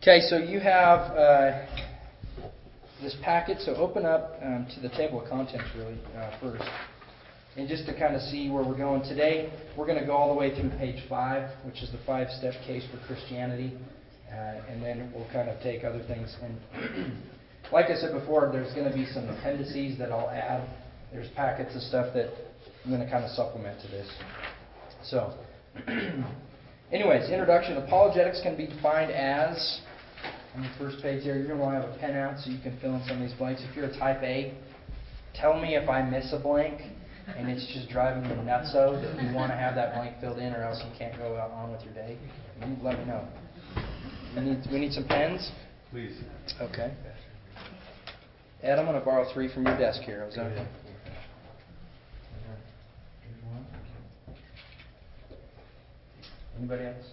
Okay, so you have this packet, so open up to the table of contents really first. And just to kind of see where we're going today, we're going to go all the way through page 5, which is the 5-step case for Christianity. And then we'll kind of take other things. And like I said before, there's going to be some appendices that I'll add. There's packets of stuff that I'm going to kind of supplement to this. So, anyways, introduction. Apologetics can be defined as, on the first page there, you're going to want to have a pen out so you can fill in some of these blanks. If you're a type A, tell me if I miss a blank and it's just driving you nutso that you want to have that blank filled in, or else you can't go on with your day. You let me know. We need some pens? Please. Okay. Ed, I'm going to borrow 3 from your desk here. Is that okay? Anybody else?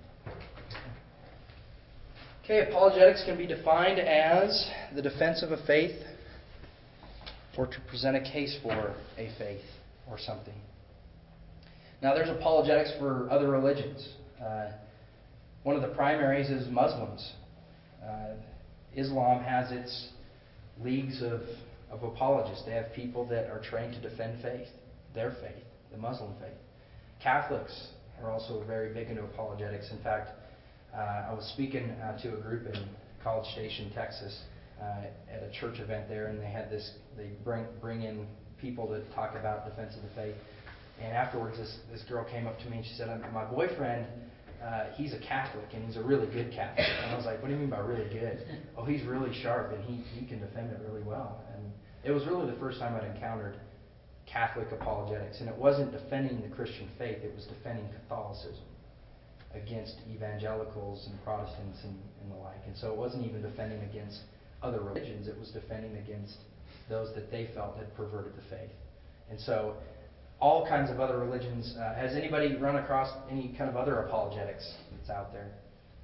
Okay, apologetics can be defined as the defense of a faith or to present a case for a faith or something. Now, there's apologetics for other religions. One of the primaries is Muslims. Islam has its leagues of apologists. They have people that are trained to defend faith, their faith, the Muslim faith. Catholics are also very big into apologetics. In fact, I was speaking to a group in College Station, Texas, at a church event there, and they had this. They bring in people to talk about defense of the faith. And afterwards, this girl came up to me and she said, "My boyfriend, he's a Catholic, and he's a really good Catholic." And I was like, "What do you mean by really good?" "Oh, he's really sharp, and he can defend it really well." And it was really the first time I'd encountered Catholic apologetics, and it wasn't defending the Christian faith; it was defending Catholicism against evangelicals and Protestants and the like. And so it wasn't even defending against other religions; it was defending against those that they felt had perverted the faith. And so all kinds of other religions. Has anybody run across any kind of other apologetics that's out there?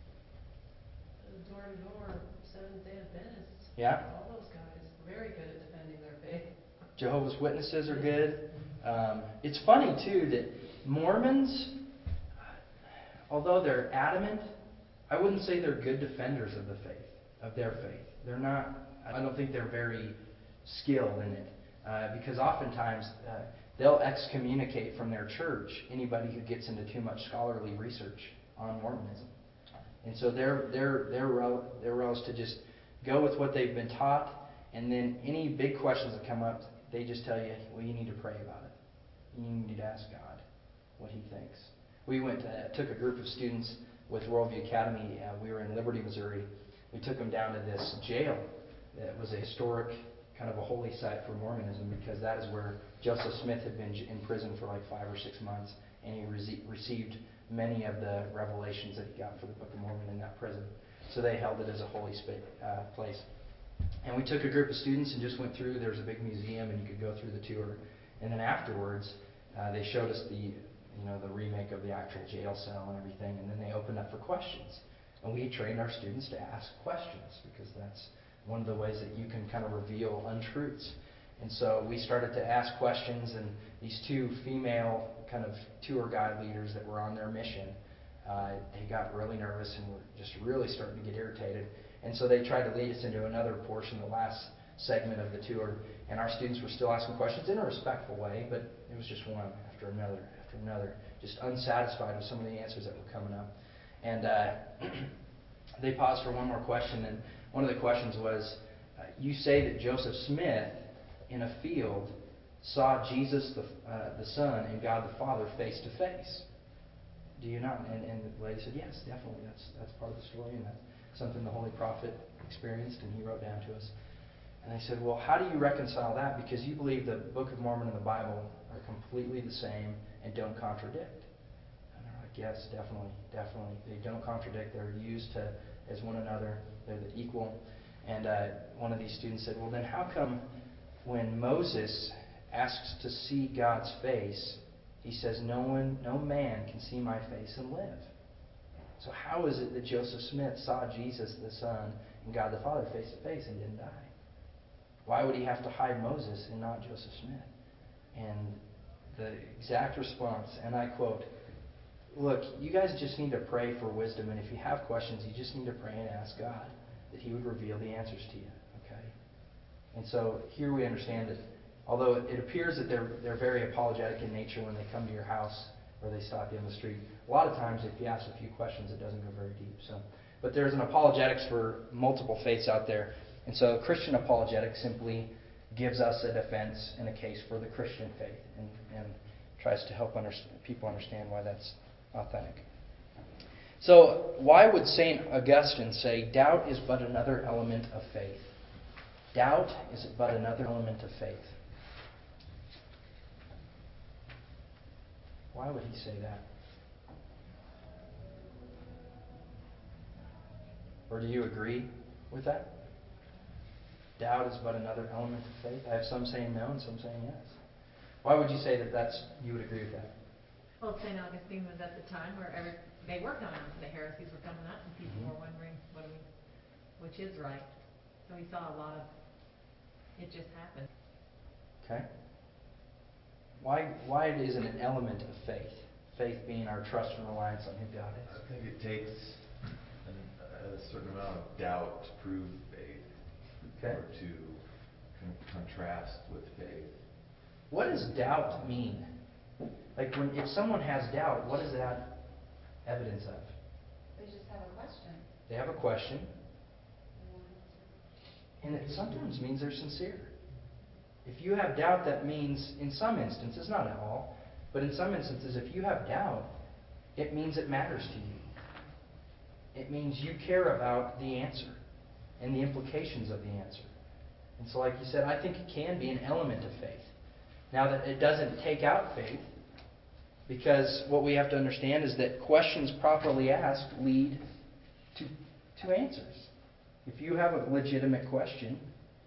Door to door, Seventh-day Adventists. Yeah? All those guys, very good at defending their faith. Jehovah's Witnesses are good. It's funny, too, that Mormons, although they're adamant, I wouldn't say they're good defenders of the faith, of their faith. They're not, I don't think they're very skilled in it. Because oftentimes they'll excommunicate from their church anybody who gets into too much scholarly research on Mormonism. And so their role is to just go with what they've been taught, and then any big questions that come up, they just tell you, well, you need to pray about it. You need to ask God what He thinks. We took a group of students with Worldview Academy. We were in Liberty, Missouri. We took them down to this jail that was a historic, kind of a holy site for Mormonism, because that is where Joseph Smith had been in prison for like 5 or 6 months, and he received many of the revelations that he got for the Book of Mormon in that prison. So they held it as a holy place. And we took a group of students and just went through. There was a big museum, and you could go through the tour. And then afterwards, they showed us the remake of the actual jail cell and everything. And then they opened up for questions. And we trained our students to ask questions, because that's one of the ways that you can kind of reveal untruths. And so we started to ask questions, and these 2 female kind of tour guide leaders that were on their mission, they got really nervous and were just really starting to get irritated. And so they tried to lead us into another portion, the last segment of the tour, and our students were still asking questions in a respectful way, but it was just one after another, just unsatisfied with some of the answers that were coming up. And they paused for one more question, and one of the questions was, you say that Joseph Smith, in a field, saw Jesus the Son and God the Father face to face. Do you not? And the lady said, yes, definitely. That's part of the story, and that's something the Holy Prophet experienced, and he wrote down to us. And they said, well, how do you reconcile that? Because you believe the Book of Mormon and the Bible are completely the same and don't contradict. And they're like, yes, definitely. They don't contradict. They're used as one another. They're the equal. And one of these students said, well, then how come when Moses asks to see God's face, he says, no man can see my face and live? So how is it that Joseph Smith saw Jesus the Son and God the Father face to face and didn't die? Why would he have to hide Moses and not Joseph Smith? And the exact response, and I quote, look, you guys just need to pray for wisdom, and if you have questions, you just need to pray and ask God that He would reveal the answers to you. Okay? And so here we understand that although it appears that they're very apologetic in nature when they come to your house or they stop you on the street, a lot of times if you ask a few questions, it doesn't go very deep. But there's an apologetics for multiple faiths out there. And so Christian apologetics simply gives us a defense and a case for the Christian faith and tries to help people understand why that's authentic. So why would St. Augustine say doubt is but another element of faith? Doubt is but another element of faith. Why would he say that? Or do you agree with that? Doubt is but another element of faith. I have some saying no and some saying yes. Why would you say that you would agree with that? Well, St. Augustine was at the time where they were coming up, the heresies were coming up, and people were wondering, which is right. So he saw a lot of it just happen. Okay. Why is it an element of faith? Faith being our trust and reliance on who God is. I think it takes a certain amount of doubt to prove faith, Okay. or to contrast with faith. What does doubt mean? Like if someone has doubt, what is that evidence of? They just have a question. They have a question, They want to and it sometimes means they're sincere. If you have doubt, that means, in some instances, not at all, but in some instances, if you have doubt, it means it matters to you. It means you care about the answer and the implications of the answer. And so, like you said, I think it can be an element of faith. Now, that it doesn't take out faith, because what we have to understand is that questions properly asked lead to answers. If you have a legitimate question,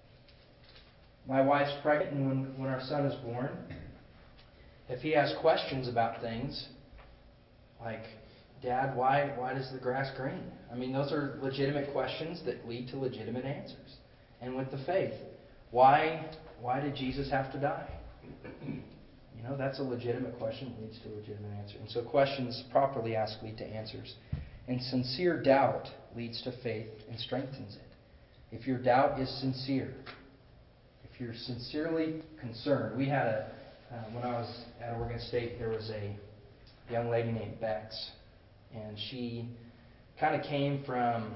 my wife's pregnant, and when our son is born, if he has questions about things like, Dad, why does the grass green? I mean, those are legitimate questions that lead to legitimate answers. And with the faith, why did Jesus have to die? You know, that's a legitimate question that leads to a legitimate answer. And so questions properly asked lead to answers. And sincere doubt leads to faith and strengthens it. If your doubt is sincere, if you're sincerely concerned. We had when I was at Oregon State, there was a young lady named Bex, and she kind of came from,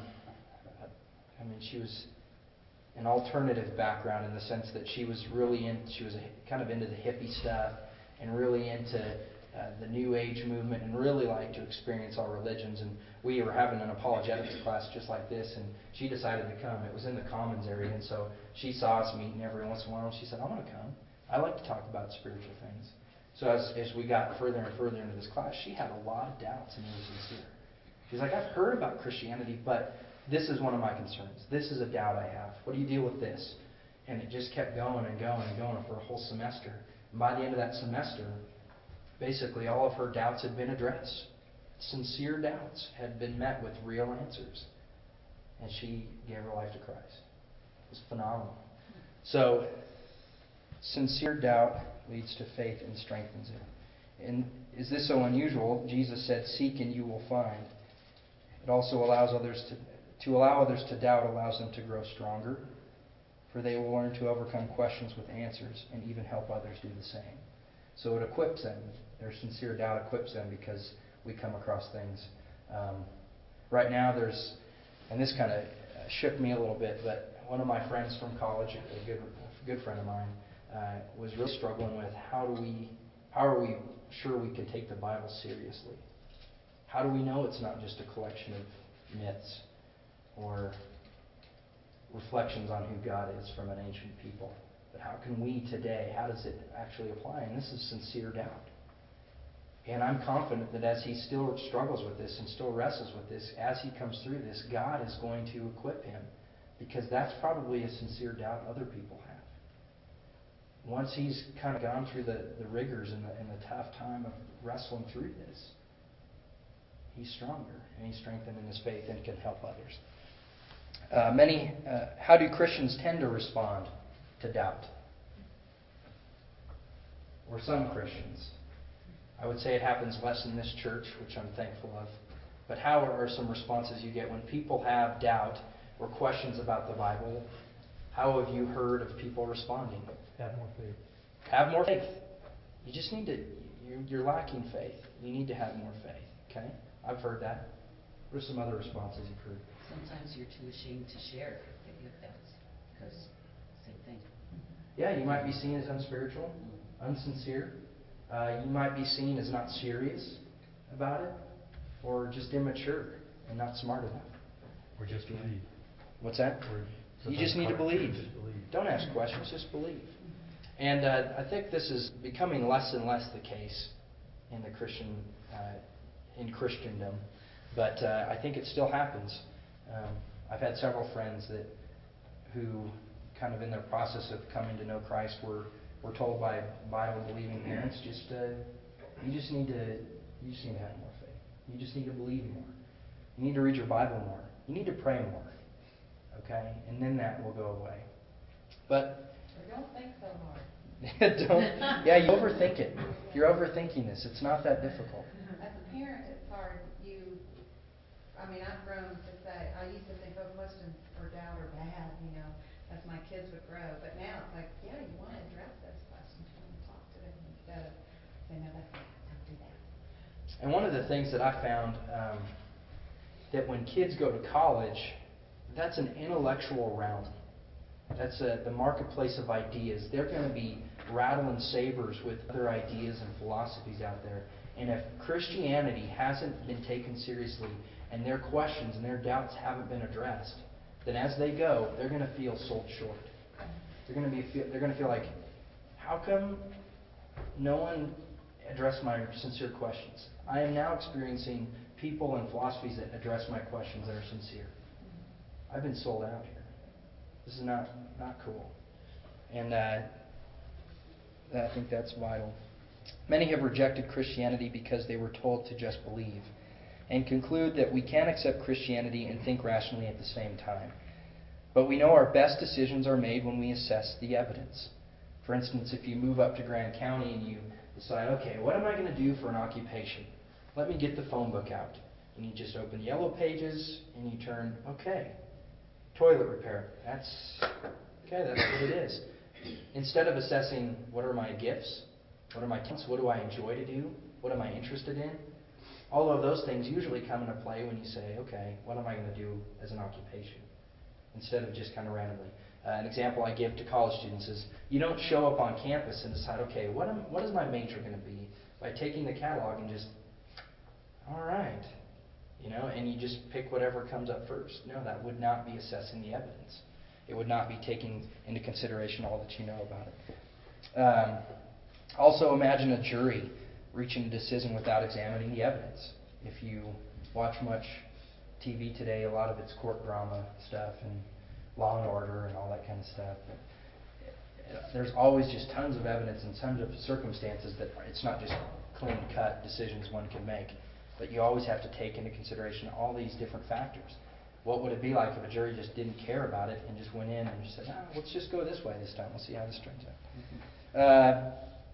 she was an alternative background in the sense that she was kind of into the hippie stuff and really into the New Age movement and really liked to experience all religions. And we were having an apologetics class just like this, and she decided to come. It was in the Commons area, and so she saw us meeting every once in a while, and she said, I want to come. I like to talk about spiritual things. So as we got further and further into this class, she had a lot of doubts, and they were sincere. She's like, I've heard about Christianity, but this is one of my concerns. This is a doubt I have. What do you deal with this? And it just kept going and going and going for a whole semester. And by the end of that semester, basically all of her doubts had been addressed. Sincere doubts had been met with real answers. And she gave her life to Christ. It was phenomenal. So, sincere doubt leads to faith and strengthens it. And is this so unusual? Jesus said, seek and you will find. It also allows others to allow others to doubt allows them to grow stronger, for they will learn to overcome questions with answers and even help others do the same. So it equips them. Their sincere doubt equips them because we come across things. Right now and this kind of shook me a little bit, but one of my friends from college, a good friend of mine, was really struggling with how are we sure we can take the Bible seriously? How do we know it's not just a collection of myths or reflections on who God is from an ancient people? But how can we today, how does it actually apply? And this is sincere doubt. And I'm confident that as he still struggles with this and still wrestles with this, as he comes through this, God is going to equip him. Because that's probably a sincere doubt other people have. Once he's kind of gone through the rigors and the tough time of wrestling through this, he's stronger and he's strengthened in his faith and can help others. How do Christians tend to respond to doubt? Or some Christians. I would say it happens less in this church, which I'm thankful of. But how are some responses you get when people have doubt or questions about the Bible? How have you heard of people responding? Have more faith. Have more faith. You just need to, you're lacking faith. You need to have more faith. Okay? I've heard that. What are some other responses you've heard? Sometimes you're too ashamed to share if that's because same thing. Yeah, you might be seen as unspiritual, unsincere. You might be seen as not serious about it, or just immature and not smart enough. Or just believe. What's that? Or You just need to sometimes believe. just believe. Don't ask questions, just believe. And I think this is becoming less and less the case in the in Christendom, but I think it still happens. I've had several friends who, kind of in their process of coming to know Christ, were told by Bible-believing parents, you just need to have more faith. You just need to believe more. You need to read your Bible more. You need to pray more. Okay, and then that will go away. But Or don't think so hard. yeah, you overthink it. You're overthinking this. It's not that difficult. As a parent, it's hard. I've grown to say, I used to think, oh, questions or doubt are bad, as my kids would grow. But now it's like, yeah, you want to address those questions. You want to talk to them instead of saying, no, that's bad. Don't do that. And one of the things that I found, that when kids go to college, that's an intellectual realm. That's the marketplace of ideas. They're going to be rattling sabers with other ideas and philosophies out there. And if Christianity hasn't been taken seriously, and their questions and their doubts haven't been addressed, then as they go, they're going to feel sold short. They're going to feel like, how come no one addressed my sincere questions? I am now experiencing people and philosophies that address my questions that are sincere. I've been sold out here. This is not cool. And I think that's vital. Many have rejected Christianity because they were told to just believe, and conclude that we can accept Christianity and think rationally at the same time. But we know our best decisions are made when we assess the evidence. For instance, if you move up to Grand County and you decide, okay, what am I going to do for an occupation? Let me get the phone book out. And you just open Yellow Pages and you turn, okay, toilet repair. That's what it is. Instead of assessing what are my gifts, what are my talents, what do I enjoy to do, what am I interested in, all of those things usually come into play when you say, okay, what am I going to do as an occupation? Instead of just kind of randomly. An example I give to college students is you don't show up on campus and decide, okay, what is my major going to be? By taking the catalog and just, all right, and you just pick whatever comes up first. No, that would not be assessing the evidence. It would not be taking into consideration all that you know about it. Also, imagine a jury reaching a decision without examining the evidence. If you watch much TV today, a lot of it's court drama stuff and Law and Order and all that kind of stuff. There's always just tons of evidence and tons of circumstances that it's not just clean-cut decisions one can make. But you always have to take into consideration all these different factors. What would it be like if a jury just didn't care about it and just went in and just said, let's just go this way this time. We'll see how this turns out.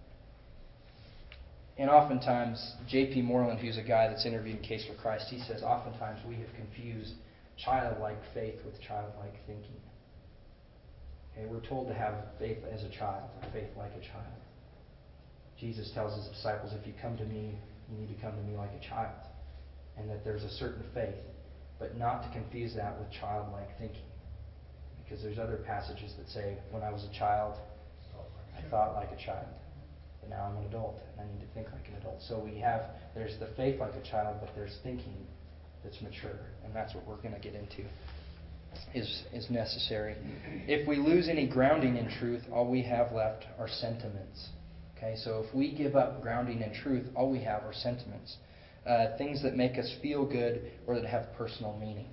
And oftentimes, J.P. Moreland, who's a guy that's interviewed in Case for Christ, he says, oftentimes we have confused childlike faith with childlike thinking. Okay, we're told to have faith as a child, or faith like a child. Jesus tells his disciples, if you come to me, you need to come to me like a child. And that there's a certain faith, but not to confuse that with childlike thinking. Because there's other passages that say, when I was a child, I thought like a child. But now I'm an adult, and I need to think like an adult. So there's the faith like a child, but there's thinking that's mature. And that's what we're going to get into, is necessary. If we lose any grounding in truth, all we have left are sentiments. Okay, so if we give up grounding in truth, all we have are sentiments. Things that make us feel good or that have personal meaning.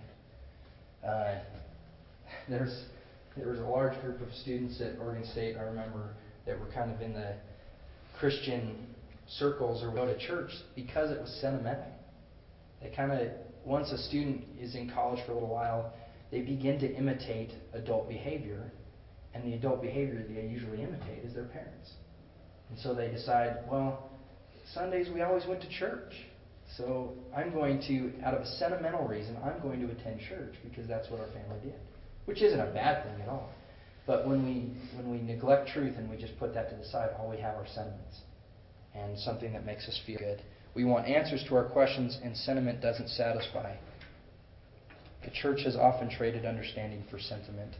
There was a large group of students at Oregon State, I remember, that were kind of in the Christian circles or go to church because it was sentimental. They kind of, once a student is in college for a little while, they begin to imitate adult behavior, and the adult behavior they usually imitate is their parents. And so they decide, well, Sundays we always went to church. So I'm going to, out of a sentimental reason, I'm going to attend church because that's what our family did. Which isn't a bad thing at all. But when we neglect truth and we just put that to the side, all we have are sentiments. And something that makes us feel good. We want answers to our questions, and sentiment doesn't satisfy. The church has often traded understanding for sentiment.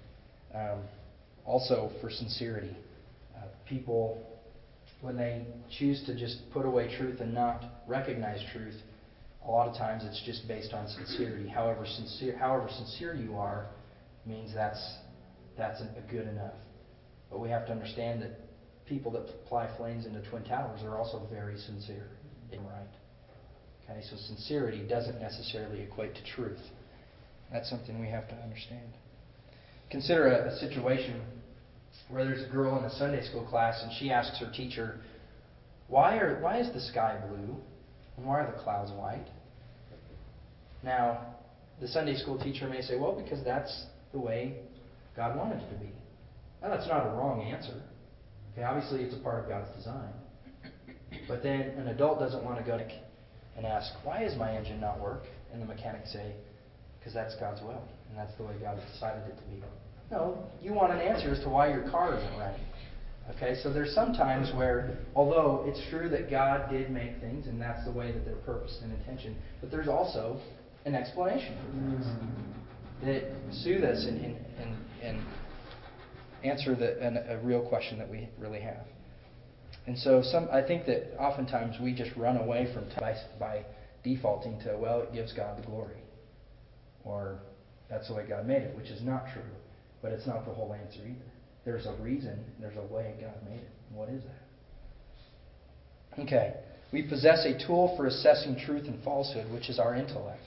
Also for sincerity. People, when they choose to just put away truth and not recognize truth, a lot of times it's just based on sincerity. However sincere you are means that's a good enough. But we have to understand that people that fly planes into Twin Towers are also very sincere. Right? Okay, so sincerity doesn't necessarily equate to truth. That's something we have to understand. Consider a situation where there's a girl in a Sunday school class and she asks her teacher, why is the sky blue and why are the clouds white? Now, the Sunday school teacher may say, well, because that's the way God wanted it to be. Now, that's not a wrong answer. Okay, obviously, it's a part of God's design. But then an adult doesn't want to go and ask, why is my engine not work? And the mechanic say, because that's God's will, and that's the way God decided it to be. No, you want an answer as to why your car isn't running. Okay, so there's some times where, although it's true that God did make things, and that's the way that they're purposed and intention, but there's also an explanation for things that soothe us and answer a real question that we really have. And so I think that oftentimes we just run away from by defaulting to, well, it gives God the glory. Or that's the way God made it, which is not true. But it's not the whole answer either. There's a reason, there's a way God made it. What is that? Okay. We possess a tool for assessing truth and falsehood, which is our intellect.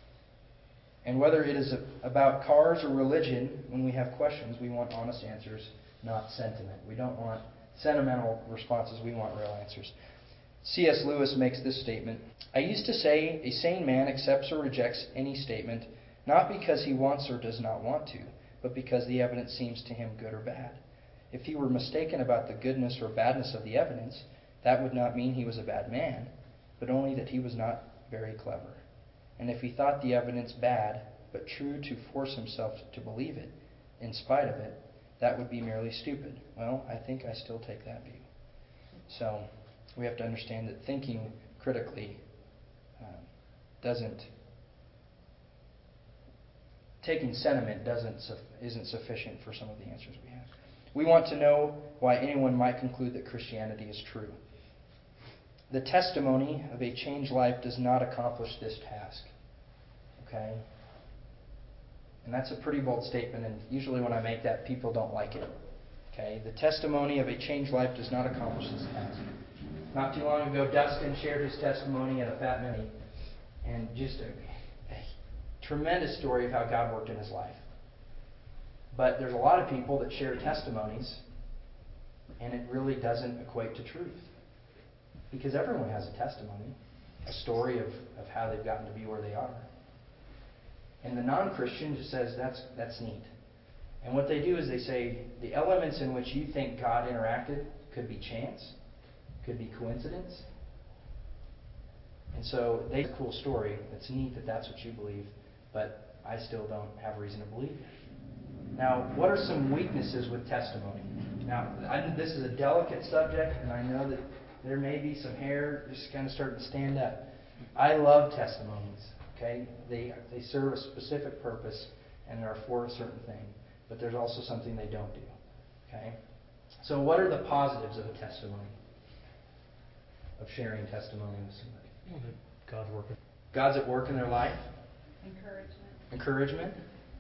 And whether it is about cars or religion, when we have questions, we want honest answers, not sentiment. We don't want sentimental responses, we want real answers. C.S. Lewis makes this statement, I used to say a sane man accepts or rejects any statement, not because he wants or does not want to, but because the evidence seems to him good or bad. If he were mistaken about the goodness or badness of the evidence, that would not mean he was a bad man, but only that he was not very clever. And if he thought the evidence bad, but true to force himself to believe it, in spite of it, that would be merely stupid. Well, I think I still take that view. So, we have to understand that thinking critically taking sentiment isn't sufficient for some of the answers we have. We want to know why anyone might conclude that Christianity is true. The testimony of a changed life does not accomplish this task. Okay? And that's a pretty bold statement, and usually when I make that, people don't like it. Okay? The testimony of a changed life does not accomplish this task. Not too long ago, Dustin shared his testimony at a Fat Mini, and just a tremendous story of how God worked in his life. But there's a lot of people that share testimonies, and it really doesn't equate to truth. Because everyone has a testimony, a story of how they've gotten to be where they are. And the non-Christian just says, that's neat. And what they do is they say, the elements in which you think God interacted could be chance, could be coincidence. And so they have a cool story. It's neat that that's what you believe, but I still don't have reason to believe it. Now, what are some weaknesses with testimony? Now, this is a delicate subject, and I know that there may be some hair just kind of starting to stand up. I love testimonies. Okay, they serve a specific purpose, and they're for a certain thing. But there's also something they don't do. Okay, so what are the positives of a testimony? Of sharing testimony with somebody? Well, that God's working. God's at work in their life. Encouragement.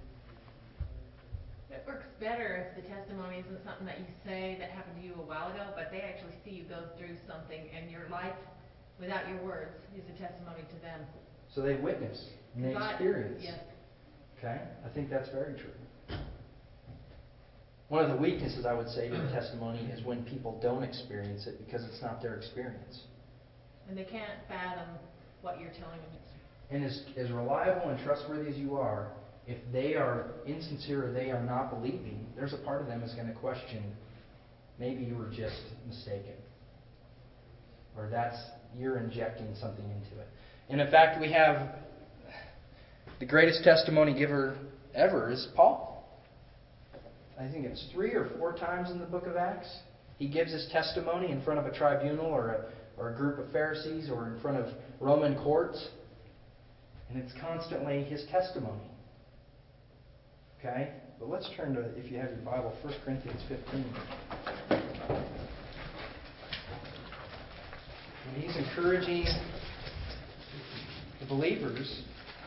It works better if the testimony isn't something that you say that happened to you a while ago, but they actually see you go through something, and your life, without your words, is a testimony to them. So they witness and they experience. Yes. Okay, I think that's very true. One of the weaknesses I would say to a testimony is when people don't experience it because it's not their experience. And they can't fathom what you're telling them. And as reliable and trustworthy as you are, if they are insincere or they are not believing, there's a part of them that's going to question, maybe you were just mistaken. Or you're injecting something into it. And in fact, we have the greatest testimony giver ever is Paul. I think it's 3 or 4 times in the book of Acts. He gives his testimony in front of a tribunal or a group of Pharisees or in front of Roman courts. And it's constantly his testimony. Okay? But let's turn to, if you have your Bible, 1 Corinthians 15. And he's encouraging the believers.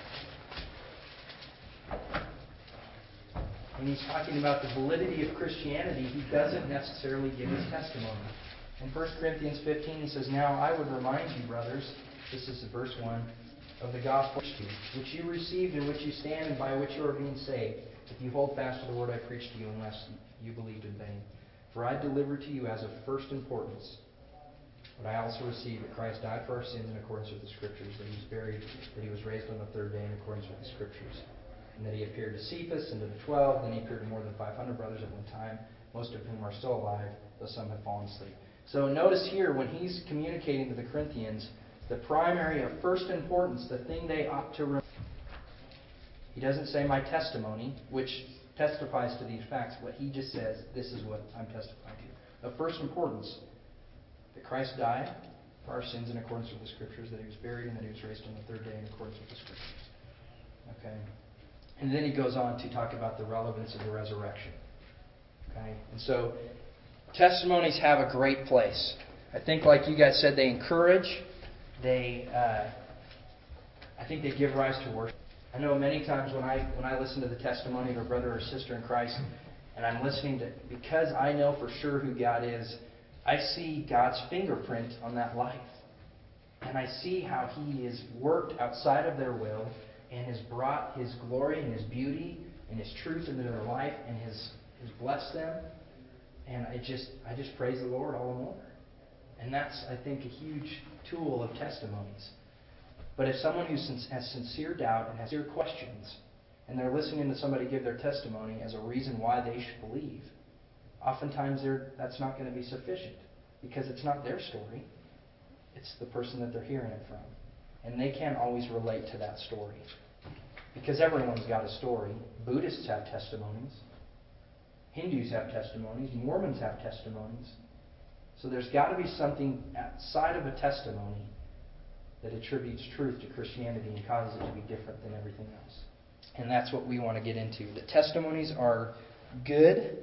When he's talking about the validity of Christianity, he doesn't necessarily give his testimony. In 1 Corinthians 15, he says, "Now I would remind you, brothers," this is verse 1, "of the gospel which you received, in which you stand, and by which you are being saved, if you hold fast to the word I preached to you, unless you believed in vain. For I delivered to you as of first importance what I also received, that Christ died for our sins in accordance with the Scriptures, that He was buried, that He was raised on the third day in accordance with the Scriptures, and that He appeared to Cephas and to the 12, then He appeared to more than 500 brothers at one time, most of whom are still alive, though some have fallen asleep." So notice here, when he's communicating to the Corinthians, the primary of first importance, the thing they ought to remember. He doesn't say my testimony, which testifies to these facts, but he just says, this is what I'm testifying to. Of first importance, that Christ died for our sins in accordance with the Scriptures, that He was buried, and that He was raised on the third day in accordance with the Scriptures. Okay? And then he goes on to talk about the relevance of the resurrection. Okay? And so, testimonies have a great place. I think, like you guys said, they encourage. I think they give rise to worship. I know many times when I listen to the testimony of a brother or sister in Christ, and I'm listening to, because I know for sure who God is, I see God's fingerprint on that life. And I see how He has worked outside of their will and has brought His glory and His beauty and His truth into their life and has blessed them. And I just praise the Lord all the more. And that's, I think, a huge tool of testimonies. But if someone who has sincere doubt and has sincere questions, and they're listening to somebody give their testimony as a reason why they should believe, oftentimes that's not going to be sufficient. Because it's not their story. It's the person that they're hearing it from. And they can't always relate to that story. Because everyone's got a story. Buddhists have testimonies. Hindus have testimonies. Mormons have testimonies. So there's got to be something outside of a testimony that attributes truth to Christianity and causes it to be different than everything else. And that's what we want to get into. The testimonies are good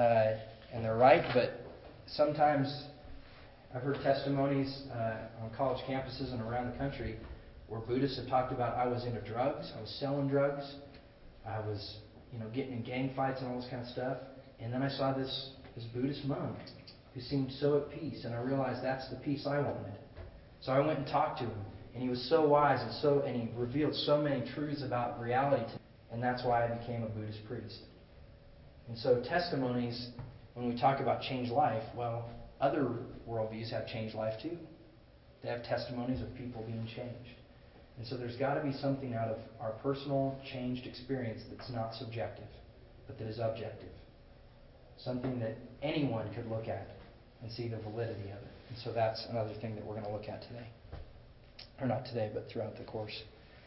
and they're right, but sometimes I've heard testimonies on college campuses and around the country where Buddhists have talked about, I was into drugs, I was selling drugs, I was getting in gang fights and all this kind of stuff. And then I saw this Buddhist monk who seemed so at peace, and I realized that's the peace I wanted. So I went and talked to him, and he was so wise and he revealed so many truths about reality to me, and that's why I became a Buddhist priest. And so testimonies, when we talk about changed life, well, other worldviews have changed life too. They have testimonies of people being changed. And so there's got to be something out of our personal changed experience that's not subjective, but that is objective. Something that anyone could look at and see the validity of it. And so that's another thing that we're going to look at today. Or not today, but throughout the course.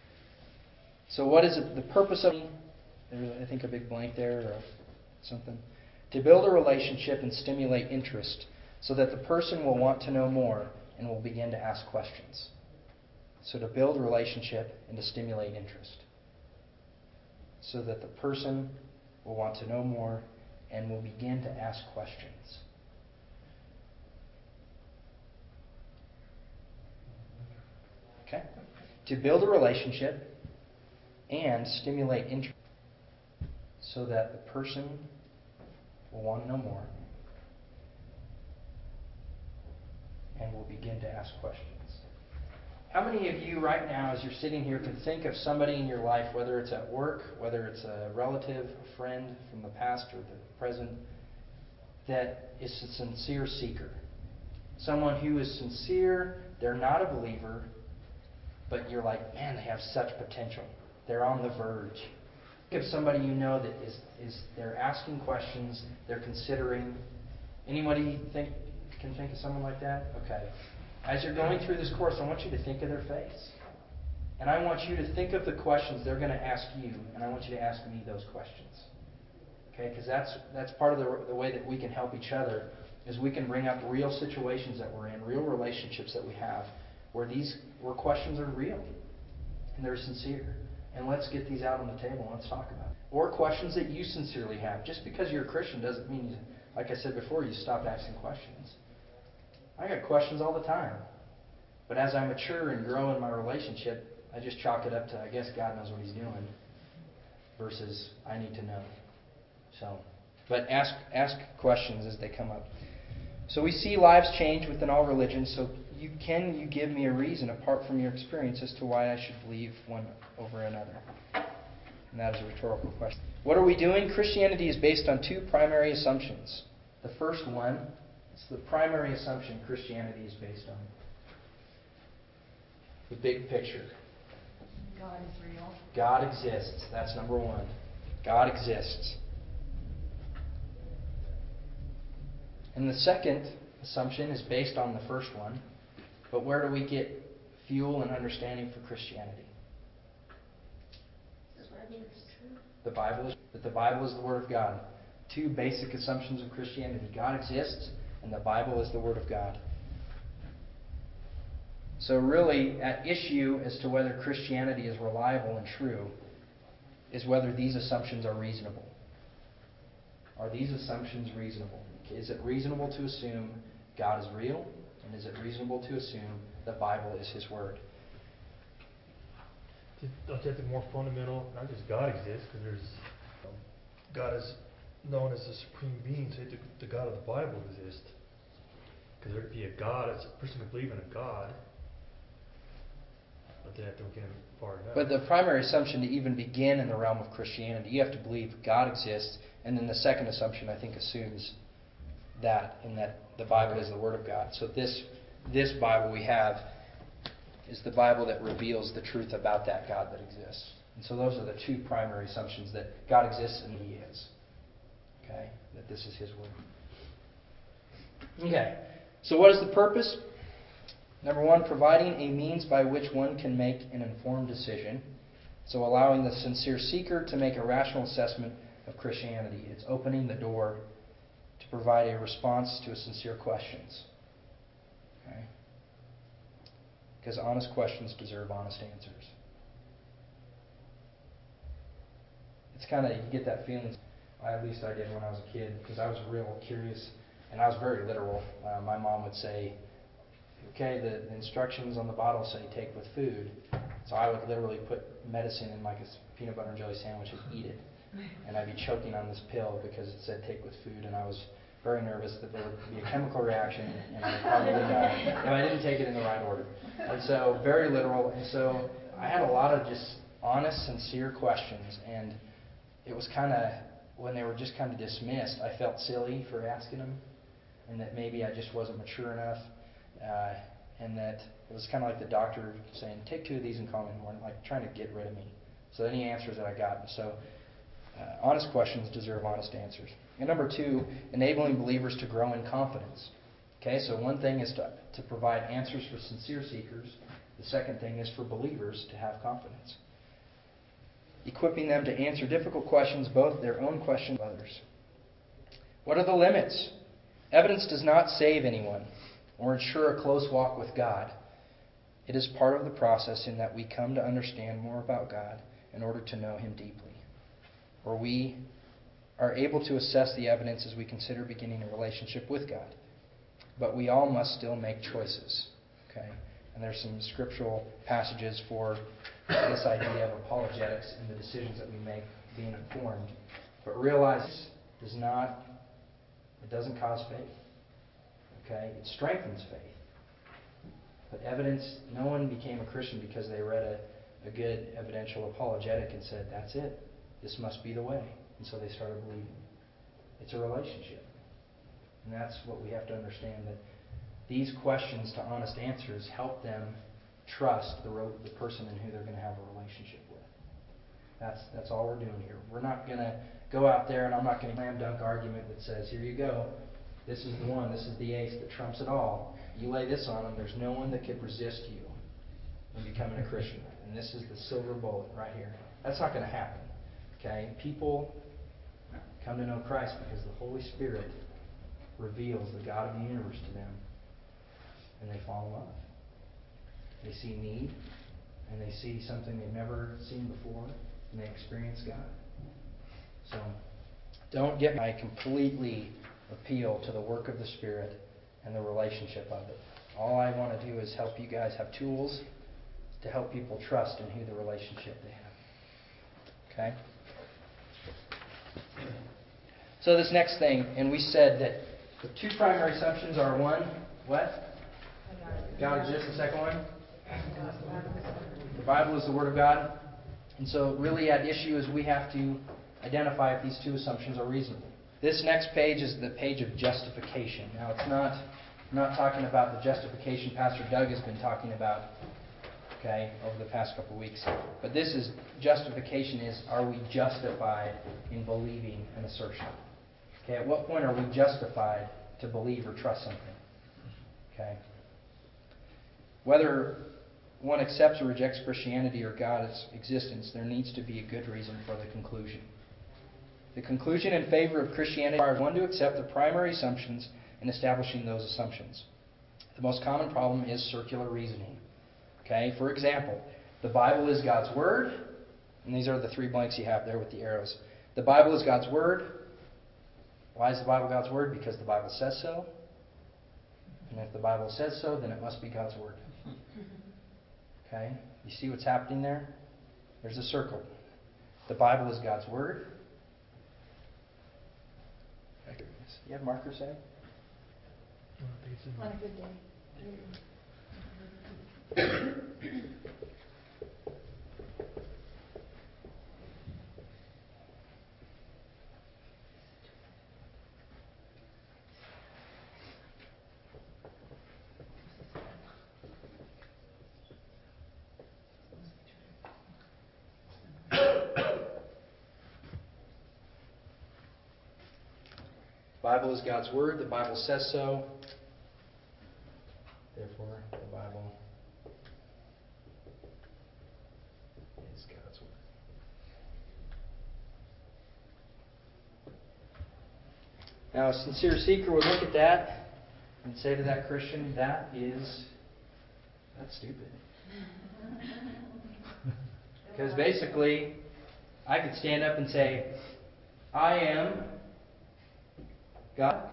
So what is it? The purpose of... There's, I think, a big blank there or something. To build a relationship and stimulate interest so that the person will want to know more and will begin to ask questions. So to build a relationship and to stimulate interest. So that the person will want to know more and will begin to ask questions. Okay? To build a relationship and stimulate interest so that the person will want to know more and will begin to ask questions. How many of you right now, as you're sitting here, can think of somebody in your life, whether it's at work, whether it's a relative, a friend from the past or the present, that is a sincere seeker? Someone who is sincere, they're not a believer, but you're like, man, they have such potential. They're on the verge. Think of somebody you know that is they're asking questions, they're considering. Anybody can think of someone like that? Okay. As you're going through this course, I want you to think of their face. And I want you to think of the questions they're going to ask you, and I want you to ask me those questions. Okay? Because that's part of the way that we can help each other, is we can bring up real situations that we're in, real relationships that we have, where questions are real and they're sincere. And let's get these out on the table and let's talk about it. Or questions that you sincerely have. Just because you're a Christian doesn't mean, you, like I said before, you stop asking questions. I got questions all the time. But as I mature and grow in my relationship, I just chalk it up to, I guess God knows what He's doing, versus I need to know. So, but ask questions as they come up. So we see lives change within all religions. So can you give me a reason apart from your experience as to why I should believe one over another? And that is a rhetorical question. What are we doing? Christianity is based on two primary assumptions. The first one, it's the primary assumption Christianity is based on. The big picture. God is real. God exists. That's number one. God exists. And the second assumption is based on the first one. But where do we get fuel and understanding for Christianity? The Bible is the Word of God. Two basic assumptions of Christianity. God exists, and the Bible is the Word of God. So really, at issue as to whether Christianity is reliable and true is whether these assumptions are reasonable. Are these assumptions reasonable? Is it reasonable to assume God is real? And is it reasonable to assume the Bible is His Word? Don't you have to be more fundamental? Not just God exists, because there's God is known as the supreme being, so the God of the Bible exists. Because there could be a God, a person could believe in a God, but they have to get him far enough. But the primary assumption to even begin in the realm of Christianity, you have to believe God exists, and then the second assumption, I think, assumes that, in that the Bible is the Word of God. So this Bible we have is the Bible that reveals the truth about that God that exists. And so those are the two primary assumptions, that God exists and He is. Okay? That this is His Word. Okay. So what is the purpose? Number one, providing a means by which one can make an informed decision. So allowing the sincere seeker to make a rational assessment of Christianity. It's opening the door to provide a response to sincere questions. Okay? Because honest questions deserve honest answers. It's kind of, you get that feeling, at least I did when I was a kid, because I was real curious, and I was very literal. My mom would say, okay, the instructions on the bottle say take with food. So I would literally put medicine in like a peanut butter and jelly sandwich and eat it. And I'd be choking on this pill because it said take with food, and I was very nervous that there would be a chemical reaction and I would probably die if I didn't take it in the right order. And so, very literal. And so, I had a lot of just honest, sincere questions. And it was kind of, when they were just kind of dismissed, I felt silly for asking them. And that maybe I just wasn't mature enough. And that it was kind of like the doctor saying, take 2 of these and call me in the morning, like trying to get rid of me. So, any answers that I got. And so, honest questions deserve honest answers. And number 2, enabling believers to grow in confidence. Okay, so one thing is to provide answers for sincere seekers. The second thing is for believers to have confidence. Equipping them to answer difficult questions, both their own questions and others. What are the limits? Evidence does not save anyone or ensure a close walk with God. It is part of the process in that we come to understand more about God in order to know Him deeply. Or we are able to assess the evidence as we consider beginning a relationship with God. But we all must still make choices. Okay? And there's some scriptural passages for this idea of apologetics and the decisions that we make being informed. But realize it doesn't cause faith. Okay? It strengthens faith. But evidence, no one became a Christian because they read a good evidential apologetic and said, that's it. This must be the way. And so they started believing. It's a relationship. And that's what we have to understand, that these questions to honest answers help them trust the person in who they're going to have a relationship with. That's all we're doing here. We're not going to go out there, and I'm not going to slam dunk argument that says, here you go. This is the one, this is the ace that trumps it all. You lay this on them, there's no one that could resist you in becoming a Christian. And this is the silver bullet right here. That's not going to happen. Okay? People come to know Christ because the Holy Spirit reveals the God of the universe to them. And they fall in love. They see need, and they see something they've never seen before, and they experience God. So, don't get my completely appeal to the work of the Spirit and the relationship of it. All I want to do is help you guys have tools to help people trust in who the relationship they have. Okay? So this next thing, and we said that the two primary assumptions are one, what? God exists. The second one? The Bible is the Word of God. And so really at issue is we have to identify if these two assumptions are reasonable. This next page is the page of justification. Now I'm not talking about the justification Pastor Doug has been talking about, okay, over the past couple of weeks. But this is justification is, are we justified in believing an assertion? Okay, at what point are we justified to believe or trust something? Okay. Whether one accepts or rejects Christianity or God's existence, there needs to be a good reason for the conclusion. The conclusion in favor of Christianity requires one to accept the primary assumptions and establishing those assumptions. The most common problem is circular reasoning. Okay, for example, the Bible is God's Word, and these are the three blanks you have there with the arrows. The Bible is God's Word. Why is the Bible God's Word? Because the Bible says so. And if the Bible says so, then it must be God's Word. Okay? You see what's happening there? There's a circle. The Bible is God's Word. You have markers, Sam? On a good day. The Bible is God's Word. The Bible says so. Therefore, the Bible is God's Word. Now, a sincere seeker would look at that and say to that Christian, that's stupid. Because basically, I could stand up and say, I am God.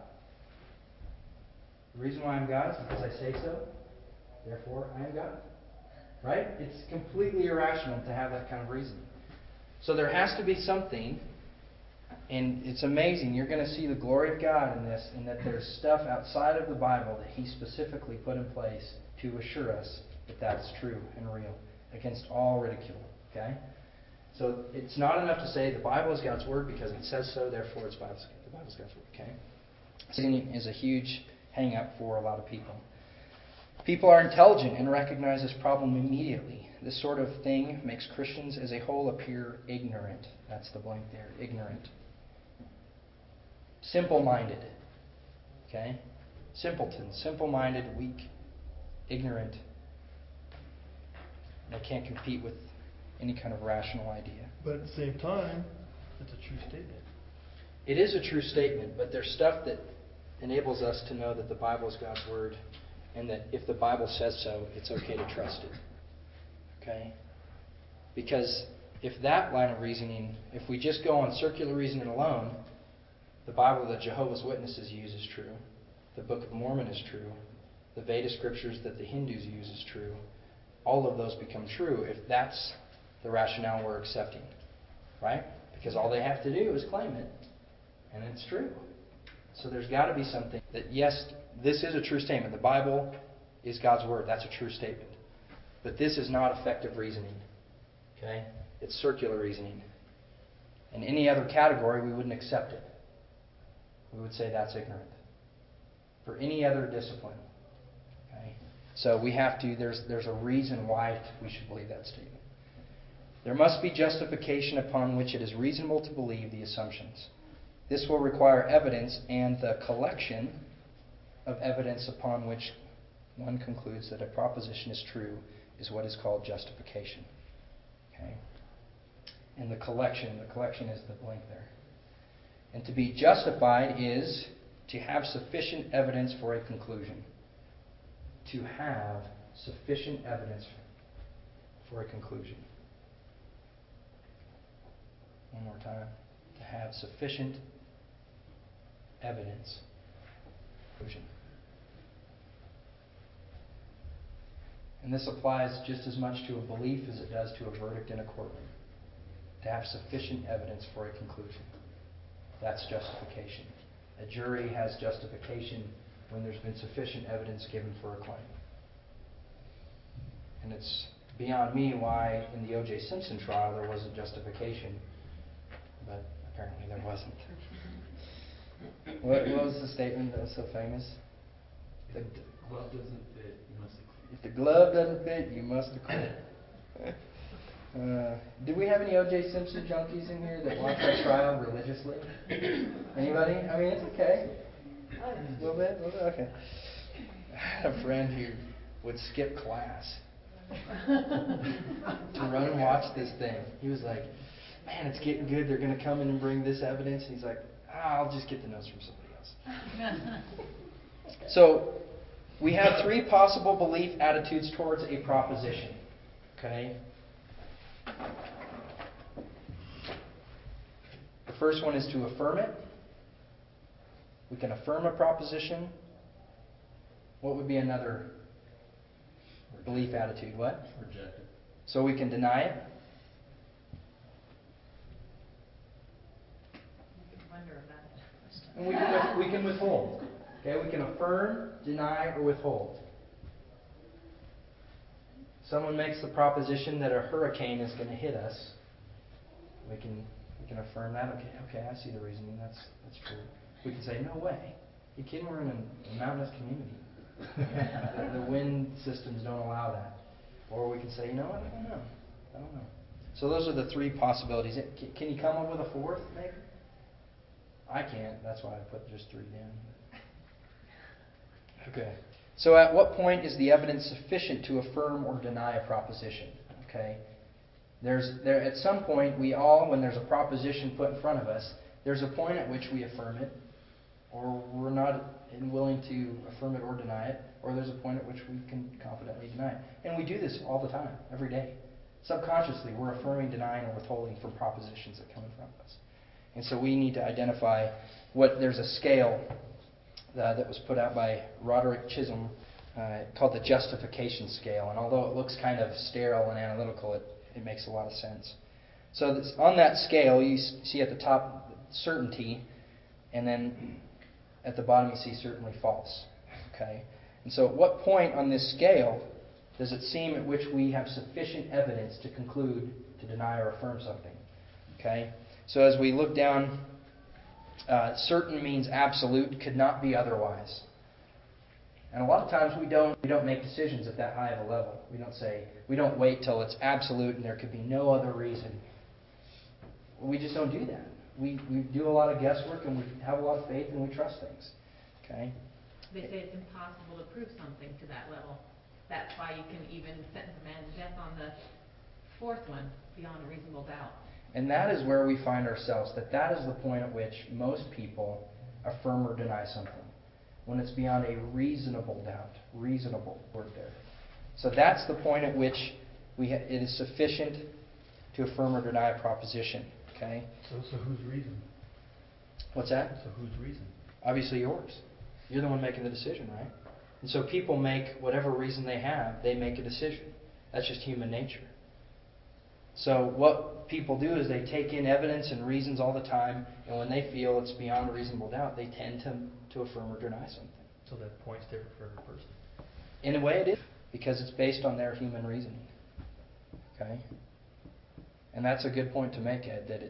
The reason why I'm God is because I say so. Therefore, I am God. Right? It's completely irrational to have that kind of reasoning. So there has to be something, and it's amazing. You're going to see the glory of God in this, and that there's stuff outside of the Bible that He specifically put in place to assure us that that's true and real, against all ridicule. Okay? So it's not enough to say the Bible is God's Word because it says so, therefore the Bible's God's Word. Okay? Sin is a huge hang-up for a lot of people. People are intelligent and recognize this problem immediately. This sort of thing makes Christians as a whole appear ignorant. That's the blank there. Ignorant. Simple-minded. Okay? Simpletons. Simple-minded, weak, ignorant. They can't compete with any kind of rational idea. But at the same time, it's a true statement. It is a true statement, but there's stuff that enables us to know that the Bible is God's Word, and that if the Bible says so, it's okay to trust it. Okay? Because if that line of reasoning, if we just go on circular reasoning alone, the Bible that Jehovah's Witnesses use is true. The Book of Mormon is true. The Veda scriptures that the Hindus use is true. All of those become true if that's the rationale we're accepting. Right? Because all they have to do is claim it, and it's true. So there's got to be something that, yes, this is a true statement. The Bible is God's Word. That's a true statement. But this is not effective reasoning. Okay? It's circular reasoning. In any other category, we wouldn't accept it. We would say that's ignorant. For any other discipline. Okay? So we have to, there's a reason why we should believe that statement. There must be justification upon which it is reasonable to believe the assumptions. This will require evidence, and the collection of evidence upon which one concludes that a proposition is true is what is called justification. Okay? And the collection is the blank there. And to be justified is to have sufficient evidence for a conclusion. To have sufficient evidence for a conclusion. One more time. To have sufficient evidence. Conclusion. And this applies just as much to a belief as it does to a verdict in a courtroom. To have sufficient evidence for a conclusion. That's justification. A jury has justification when there's been sufficient evidence given for a claim. And it's beyond me why in the O.J. Simpson trial there wasn't justification. But apparently there wasn't. What was the statement that was so famous? If the glove doesn't fit, you must acquit. If the glove doesn't fit, you must acquit. Did we have any O.J. Simpson junkies in here that watched that trial religiously? Anybody? I mean, it's okay. A little bit? Okay. I had a friend who would skip class to run and watch this thing. He was like, man, it's getting good. They're going to come in and bring this evidence. And he's like, I'll just get the notes from somebody else. So, we have three possible belief attitudes towards a proposition. Okay? The first one is to affirm it. We can affirm a proposition. What would be another belief attitude? What? Reject it. So we can deny it. Wonder about it. And we can withhold. Okay, we can affirm, deny, or withhold. Someone makes the proposition that a hurricane is going to hit us. We can affirm that. Okay, I see the reasoning. That's true. We can say, no way. You kidding? We're in a mountainous community. The wind systems don't allow that. Or we can say, you know what? I don't know. So those are the three possibilities. Can you come up with a fourth, maybe? I can't. That's why I put just three down. Okay. So at what point is the evidence sufficient to affirm or deny a proposition? Okay. At some point, we all, when there's a proposition put in front of us, there's a point at which we affirm it, or we're not willing to affirm it or deny it, or there's a point at which we can confidently deny it. And we do this all the time, every day. Subconsciously, we're affirming, denying, or withholding from propositions that come in front of us. And so we need to identify there's a scale that was put out by Roderick Chisholm called the justification scale. And although it looks kind of sterile and analytical, it makes a lot of sense. So on that scale, you see at the top certainty, and then at the bottom you see certainly false. Okay? And so at what point on this scale does it seem at which we have sufficient evidence to conclude to deny or affirm something? Okay? So as we look down, certain means absolute, could not be otherwise. And a lot of times we don't make decisions at that high of a level. We don't wait till it's absolute and there could be no other reason. We just don't do that. We do a lot of guesswork and we have a lot of faith and we trust things. Okay? They say it's impossible to prove something to that level. That's why you can even sentence a man to death on the fourth one, beyond a reasonable doubt. And that is where we find ourselves, that is the point at which most people affirm or deny something. When it's beyond a reasonable doubt. Reasonable word there. So that's the point at which it is sufficient to affirm or deny a proposition. Okay? So whose reason? What's that? So whose reason? Obviously yours. You're the one making the decision, right? And so people make whatever reason they have, they make a decision. That's just human nature. So what people do is they take in evidence and reasons all the time, and when they feel it's beyond a reasonable doubt, they tend to affirm or deny something. So that point's different for every person. In a way it is, because it's based on their human reasoning. Okay? And that's a good point to make, Ed, that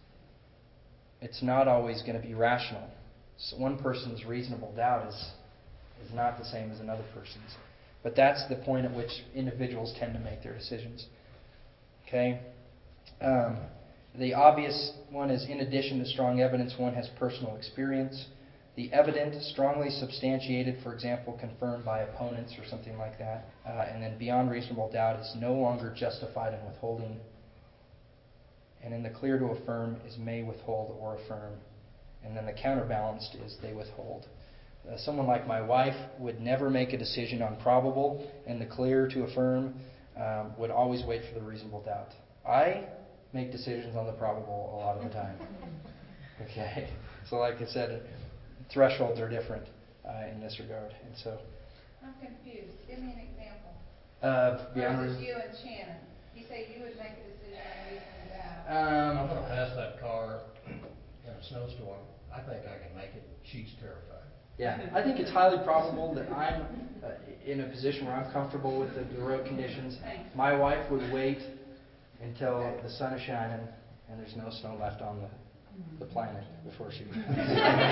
it's not always going to be rational. So one person's reasonable doubt is not the same as another person's. But that's the point at which individuals tend to make their decisions. Okay? The obvious one is, in addition to strong evidence, one has personal experience. The evident, strongly substantiated, for example, confirmed by opponents or something like that. And then beyond reasonable doubt is no longer justified in withholding. And in the clear to affirm is may withhold or affirm. And then the counterbalanced is they withhold. Someone like my wife would never make a decision on probable, and the clear to affirm would always wait for the reasonable doubt. I make decisions on the probable a lot of the time. Okay? So like I said, thresholds are different in this regard. And so, I'm confused. Give me an example. beyond Versus reason- you and Shannon. You say you would make a decision on reasonable doubt. I'm gonna pass that car in a snowstorm. I think I can make it. She's terrified. Yeah, I think it's highly probable that I'm in a position where I'm comfortable with the road conditions. My wife would wait until the sun is shining and there's no snow left on the planet before she would. I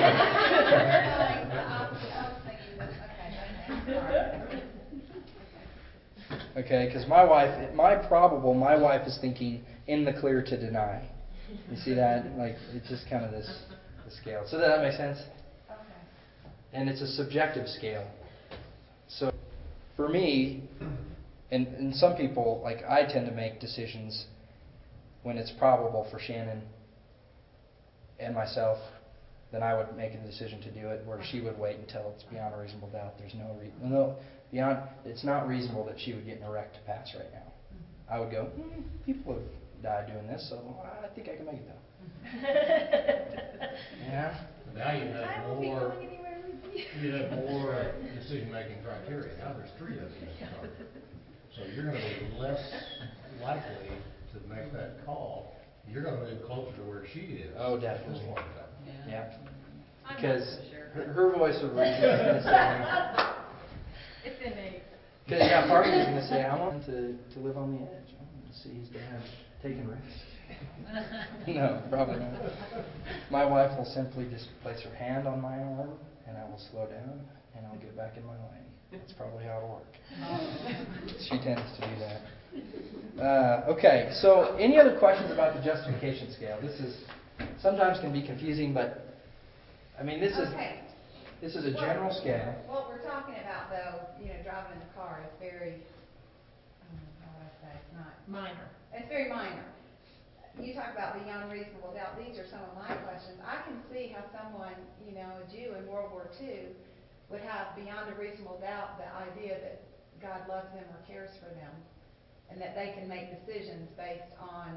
was thinking this, okay, sorry. Okay, because my wife is thinking in the clear to deny. You see that? Like, it's just kind of the scale. So does that make sense? Okay. And it's a subjective scale. So for me, and some people, like I tend to make decisions when it's probable for Shannon and myself, then I would make a decision to do it, where she would wait until it's beyond a reasonable doubt. There's it's not reasonable that she would get in a wreck to pass right now. I would go, people have died doing this, so I think I can make it though. Yeah. Now you have more decision-making criteria. Now there's 3 of you. So you're gonna be less likely to make that call. You're gonna move closer to where she is. Oh, definitely. Just like that. Yeah. I'm not Because so sure. her voice of reason is going to say, It's innate. because yeah, part of me is going to say, I want him to live on the edge. I want to see his dad taking risks. No, probably not. My wife will simply just place her hand on my arm, and I will slow down, and I'll get back in my lane. That's probably how it'll work. She tends to do that. Okay, so any other questions about the justification scale? This is sometimes can be confusing, but I mean this Okay. is a general scale. What we're talking about, though, driving in the car is very, how would I say, it's not, Minor. it's very minor. You talk about beyond reasonable doubt. These are some of my questions. I can see how someone, a Jew in World War II, would have beyond a reasonable doubt the idea that God loves them or cares for them, and that they can make decisions based on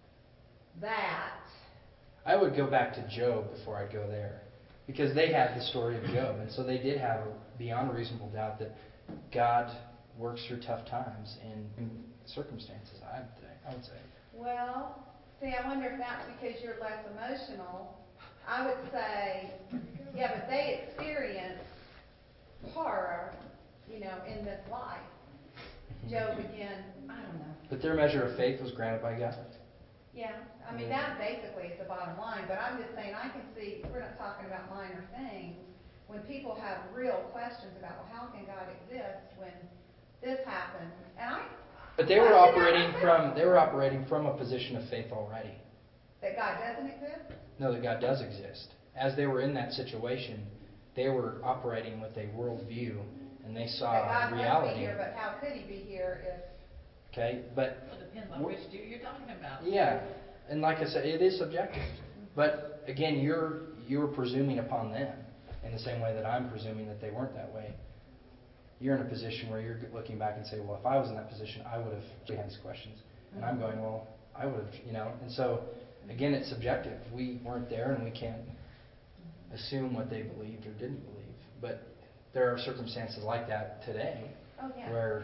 that. I would go back to Job before I'd go there, because they had the story of Job, and so they did have beyond a reasonable doubt that God works through tough times in circumstances. I would say. Well, see, I wonder if that's because you're less emotional. I would say, yeah, but they experience horror, in this life. Job, again, I don't know. But their measure of faith was granted by God. Yeah, I mean, that basically is the bottom line, but I'm just saying, I can see, we're not talking about minor things, when people have real questions about, well, how can God exist when this happens? But they were operating from a position of faith already. That God doesn't exist? No, that God does exist. As they were in that situation, they were operating with a worldview, and they saw that God reality. must be here, but how could He be here if... Okay, but Well, it depends on which Jew you're talking about. yeah, and like I said, it is subjective. But again, you're presuming upon them in the same way that I'm presuming that they weren't that way. You're in a position where you're looking back and say, well, if I was in that position, I would have had these questions. And I'm going, well, I would have, And so, again, it's subjective. We weren't there, and we can't assume what they believed or didn't believe. But there are circumstances like that today, where,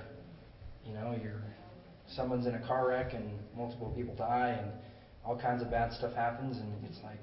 someone's in a car wreck and multiple people die and all kinds of bad stuff happens, and it's like,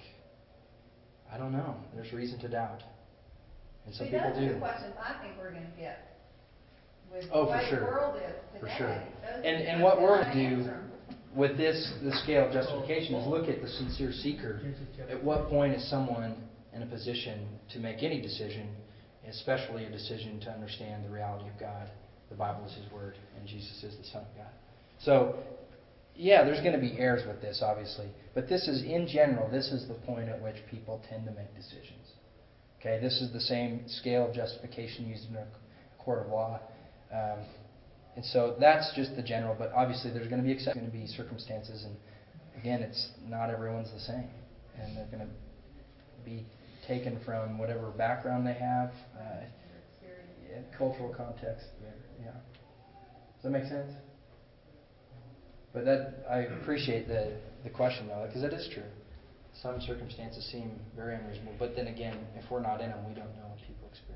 I don't know. There's reason to doubt. And some people those do. are the questions I think we're going to get with Oh, the for way sure. the world is today. For sure. Those are And the what we're questions going I to do answer 'em. with this scale of justification is look at the sincere seeker. At what point is someone in a position to make any decision, especially a decision to understand the reality of God? The Bible is His Word, and Jesus is the Son of God. So, yeah, there's going to be errors with this, obviously. But this is, in general, this is the point at which people tend to make decisions. Okay, this is the same scale of justification used in a court of law. And so that's just the general, but obviously there's going to be exceptions, going to be circumstances, and again, it's not everyone's the same. And they're going to be taken from whatever background they have, cultural context. Yeah. Does that make sense? But that I appreciate the question, though, because it is true. Some circumstances seem very unreasonable, but then again, if we're not in them, we don't know what people experience.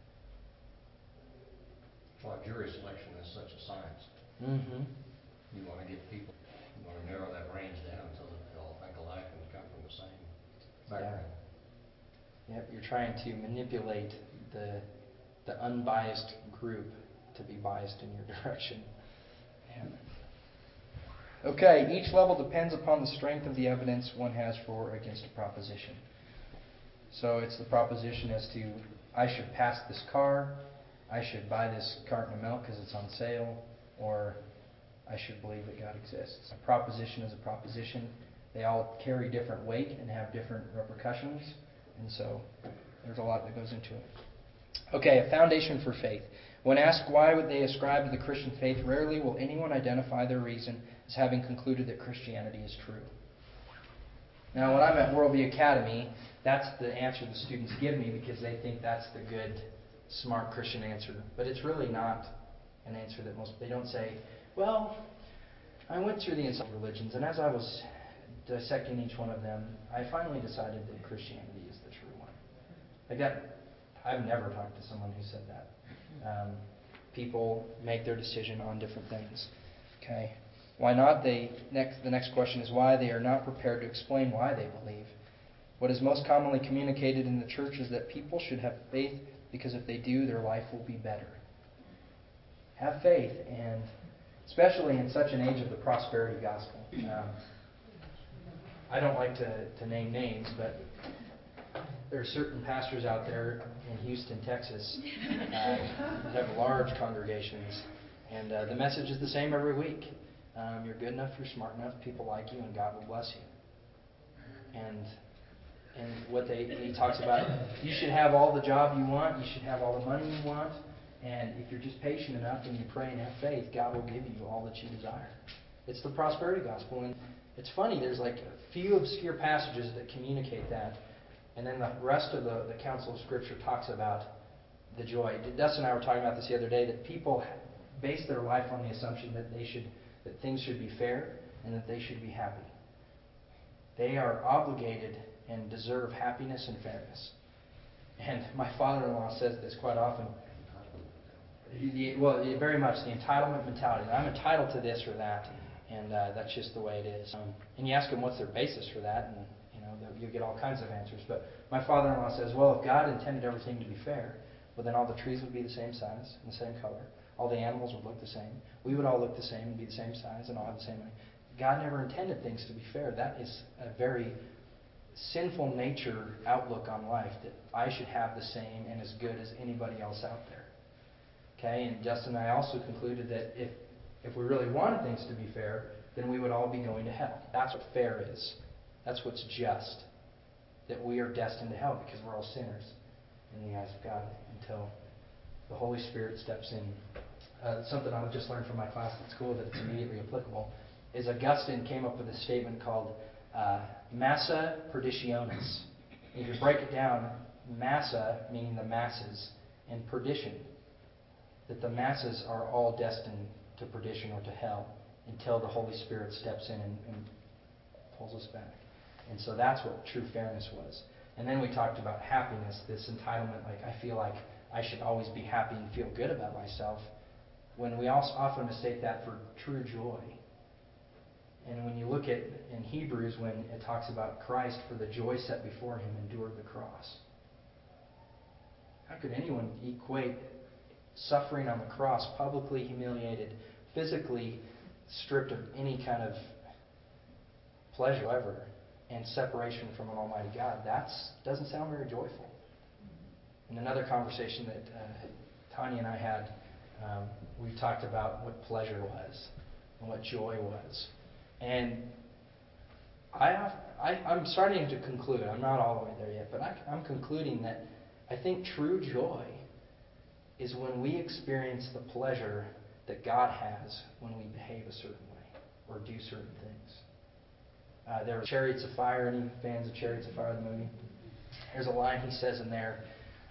Well, jury selection is such a science. Mm-hmm. You want to get people, you want to narrow that range down so that they all think alike and come from the same background. Yep, you're trying to manipulate the unbiased group to be biased in your direction. Yeah. Okay, each level depends upon the strength of the evidence one has for or against a proposition. So it's the proposition as to, I should pass this car, I should buy this carton of milk because it's on sale, or I should believe that God exists. A proposition is a proposition. They all carry different weight and have different repercussions, and so there's a lot that goes into it. Okay, a foundation for faith. When asked why would they ascribe to the Christian faith, rarely will anyone identify their reason as having concluded that Christianity is true. Now, when I'm at Worldview Academy, that's the answer the students give me because they think that's the good, smart Christian answer. But it's really not an answer that they don't say, well, I went through the encyclical religions, and as I was dissecting each one of them, I finally decided that Christianity is the true one. Like that, I've never talked to someone who said that. People make their decision on different things. Okay, why not? The next question is why they are not prepared to explain why they believe. What is most commonly communicated in the church is that people should have faith because if they do, their life will be better. Have faith, and especially in such an age of the prosperity gospel. I don't like to name names, but there are certain pastors out there in Houston, Texas, that have large congregations, and the message is the same every week. You're good enough, you're smart enough, people like you, and God will bless you. And what he talks about, you should have all the job you want, you should have all the money you want, and if you're just patient enough and you pray and have faith, God will give you all that you desire. It's the prosperity gospel, and it's funny, there's like a few obscure passages that communicate that. And then the rest of the counsel of Scripture talks about the joy. Dustin and I were talking about this the other day, that people base their life on the assumption that that things should be fair and that they should be happy. They are obligated and deserve happiness and fairness. And my father-in-law says this quite often. Very much the entitlement mentality. I'm entitled to this or that, and that's just the way it is. And you ask them what's their basis for that, and you'll get all kinds of answers. But my father-in-law says, well, if God intended everything to be fair, well, then all the trees would be the same size and the same color. All the animals would look the same. We would all look the same and be the same size and all have the same money. God never intended things to be fair. That is a very sinful nature outlook on life, that I should have the same and as good as anybody else out there. Okay, and Justin and I also concluded that if we really wanted things to be fair, then we would all be going to hell. That's what fair is. That's what's just. That we are destined to hell because we're all sinners in the eyes of God until the Holy Spirit steps in. Something I just learned from my class at school that it's immediately applicable is Augustine came up with a statement called massa perditionis. If you break it down, massa meaning the masses, and perdition, that the masses are all destined to perdition or to hell until the Holy Spirit steps in and pulls us back. And so that's what true fairness was. And then we talked about happiness, this entitlement, like I feel like I should always be happy and feel good about myself, when we also often mistake that for true joy. And when you look at in Hebrews, when it talks about Christ, for the joy set before him, endured the cross. How could anyone equate suffering on the cross, publicly humiliated, physically stripped of any kind of pleasure ever, and separation from an almighty God? That doesn't sound very joyful. In another conversation that Tanya and I had, we talked about what pleasure was and what joy was. And I'm starting to conclude, I'm not all the way there yet, but I'm concluding that I think true joy is when we experience the pleasure that God has when we behave a certain way or do certain things. There were Chariots of Fire. Any fans of Chariots of Fire, the movie? There's a line he says in there,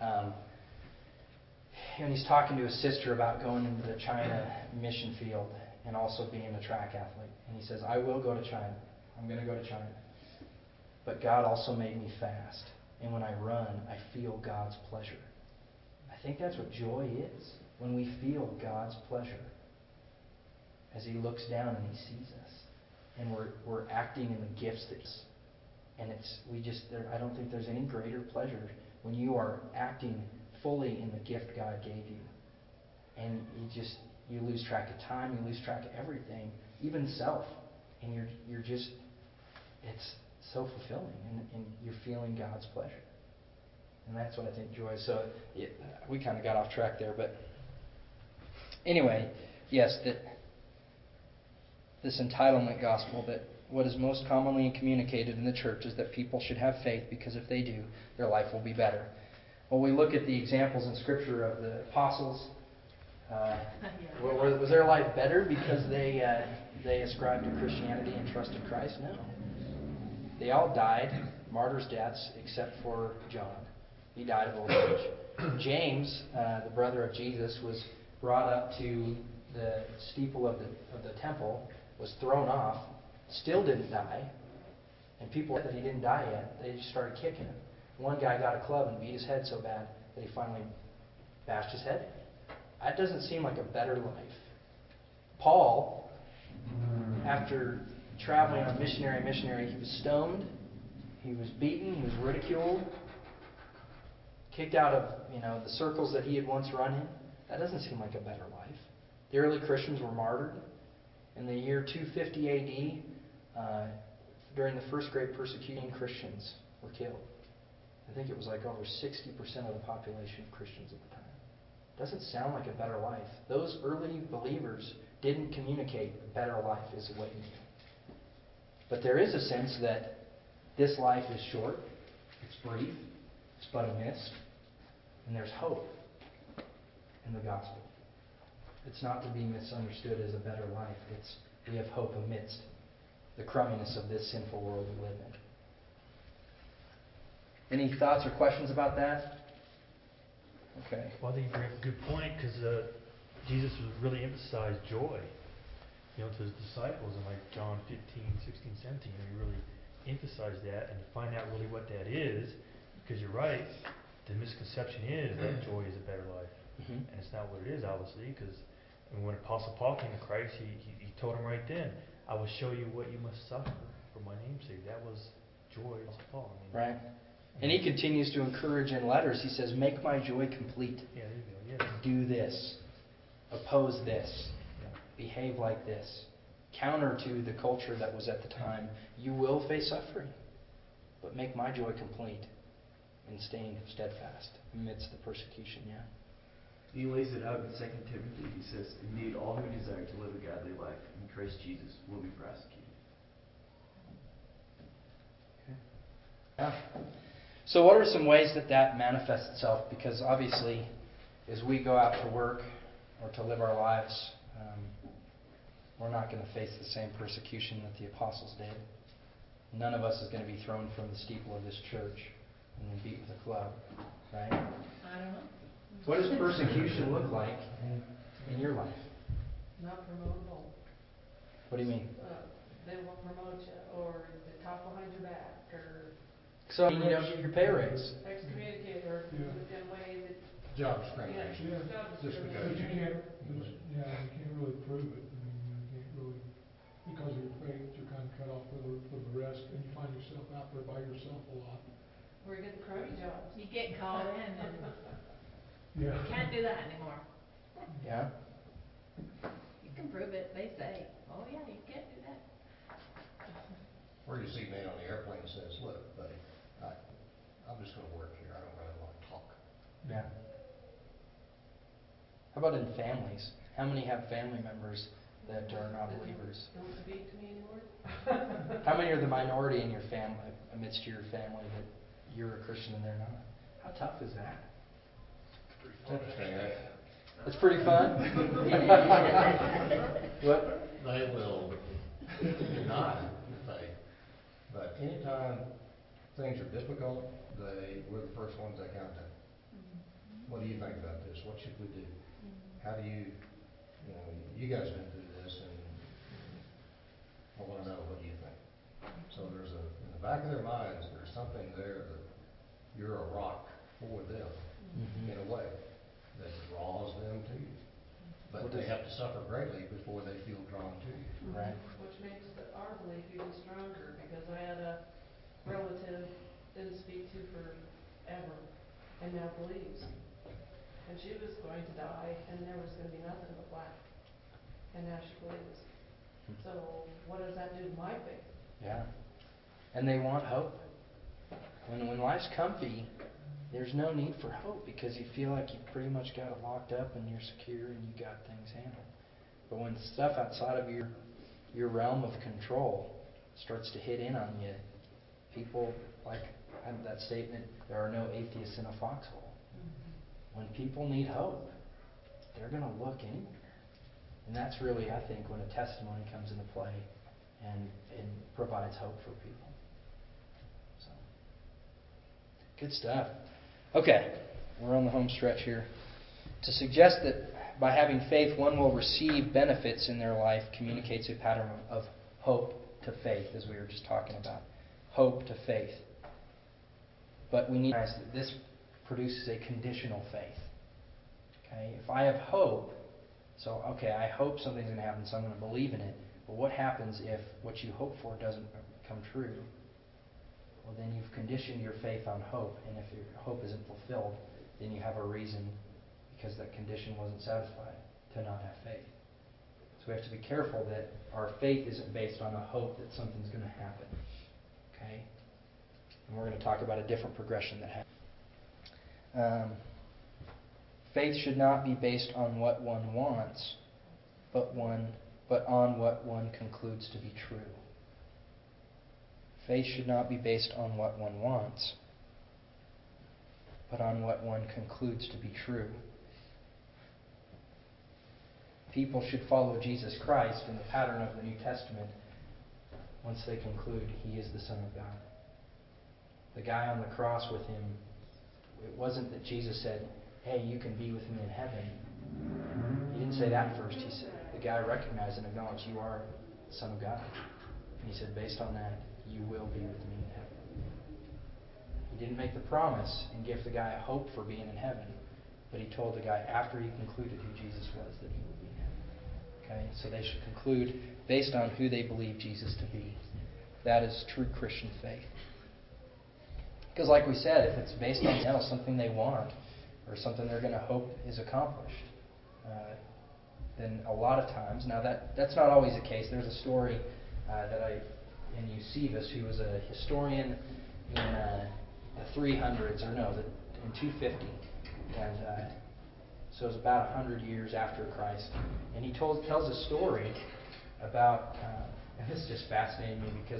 and he's talking to his sister about going into the China mission field and also being a track athlete. And he says, I will go to China. I'm going to go to China. But God also made me fast. And when I run, I feel God's pleasure. I think that's what joy is. When we feel God's pleasure. As He looks down and He sees us. And we're acting in the gifts that He's. And I don't think there's any greater pleasure when you are acting fully in the gift God gave you. And you lose track of time, you lose track of everything, even self. And it's so fulfilling, and you're feeling God's pleasure. And that's what I think joy is. So we kind of got off track there, but anyway, yes, this entitlement gospel, that what is most commonly communicated in the church is that people should have faith because if they do, their life will be better. When we look at the examples in Scripture of the apostles, was their life better because they ascribed to Christianity and trusted Christ? No. They all died martyrs' deaths except for John. He died of old age. James, the brother of Jesus, was brought up to the steeple of the temple, was thrown off, still didn't die, and people said that he didn't die yet. They just started kicking him. One guy got a club and beat his head so bad that he finally bashed his head in. That doesn't seem like a better life. Paul, after traveling on missionary, he was stoned, he was beaten, he was ridiculed, kicked out of the circles that he had once run in. That doesn't seem like a better life. The early Christians were martyred. In the year 250 AD, during the first great persecution, Christians were killed. I think it was like over 60% of the population of Christians at the time. Doesn't sound like a better life. Those early believers didn't communicate a better life is awaiting you. But there is a sense that this life is short, it's brief, it's but a mist, and there's hope in the gospel. It's not to be misunderstood as a better life. We have hope amidst the crumminess of this sinful world we live in. Any thoughts or questions about that? Okay. Well, I think you bring up a good point because Jesus was really emphasized joy, to his disciples in like John 15, 16, 17. He really emphasized that, and to find out really what that is, because you're right, the misconception is that joy is a better life. Mm-hmm. And it's not what it is, obviously, because when Apostle Paul came to Christ, he told him right then, I will show you what you must suffer for my name's sake. That was joy, Apostle Paul. Right. And he continues to encourage in letters. He says, make my joy complete. Yeah, there you go. Yes. Do this. Oppose this. Yeah. Behave like this. Counter to the culture that was at the time. You will face suffering. But make my joy complete in staying steadfast amidst the persecution, yeah. He lays it out in 2 Timothy. He says, indeed, all who desire to live a godly life in Christ Jesus will be prosecuted. Okay. Yeah. So what are some ways that manifests itself? Because obviously, as we go out to work or to live our lives, we're not going to face the same persecution that the apostles did. None of us is going to be thrown from the steeple of this church and then beat with a club, right? I don't know. What does persecution look like in your life? Not promotable. What do you mean? They won't promote you, or they talk behind your back, or So you don't get your pay raise. excommunicate, or in a way that, Job yeah, discrimination. job Just because But you discrimination. can't, you can't really prove it. I mean, you can't really, because of your faith, you're kind of cut off from the rest, and you find yourself out there by yourself a lot. Where you get the crummy jobs. You get called in and Yeah. you can't do that anymore. Yeah? You can prove it. They say, oh yeah, you can't do that. Or you see a man on the airplane and says, look, buddy, I'm just going to work here. I don't really want to talk. Yeah. How about in families? How many have family members that are not believers. Don't speak to me anymore? How many are the minority in your family, amidst your family, that you're a Christian and they're not? How tough is that? It's interesting, It's pretty fun. What? they will deny the faith, but anytime things are difficult, we're the first ones they contact. What do you think about this? What should we do? How do you guys been through this, and I want to know, what do you think? So in the back of their minds, there's something there that you're a rock for them, in a way, that draws them to you. But they have to suffer greatly before they feel drawn to you. Right. Which makes our belief even stronger, because I had a relative didn't speak to forever, and now believes. And she was going to die, and there was going to be nothing but black. And now she believes. So what does that do to my faith? Yeah. And they want hope. When life's comfy, there's no need for hope, because you feel like you've pretty much got it locked up and you're secure and you got things handled. But when stuff outside of your realm of control starts to hit in on you, people, like that statement, there are no atheists in a foxhole. When people need hope, they're going to look anywhere. And that's really, I think, when a testimony comes into play and provides hope for people. So, good stuff. Okay, we're on the home stretch here. To suggest that by having faith one will receive benefits in their life communicates a pattern of hope to faith, as we were just talking about. Hope to faith. But we need to recognize that this produces a conditional faith. Okay, if I have hope, so I hope something's going to happen, so I'm going to believe in it. But what happens if what you hope for doesn't come true? Well, then you've conditioned your faith on hope, and if your hope isn't fulfilled, then you have a reason, because that condition wasn't satisfied, to not have faith. So we have to be careful that our faith isn't based on a hope that something's going to happen. Okay? And we're going to talk about a different progression that happens. Faith should not be based on what one wants, but on what one concludes to be true. Faith should not be based on what one wants, but on what one concludes to be true. People should follow Jesus Christ in the pattern of the New Testament once they conclude He is the Son of God. The guy on the cross with Him, it wasn't that Jesus said, "Hey, you can be with me in heaven." He didn't say that first. He said, the guy recognized and acknowledged, "You are the Son of God." And He said, based on that, you will be with me in heaven. He didn't make the promise and give the guy a hope for being in heaven, but He told the guy after he concluded who Jesus was that he would be in heaven. Okay, so they should conclude based on who they believe Jesus to be. That is true Christian faith. Because like we said, if it's based on something they want, or something they're going to hope is accomplished, then a lot of times, now that's not always the case. There's a story in Eusebius, who was a historian in the 300s, in 250, and so it was about 100 years after Christ, and he tells a story about, and this just fascinated me because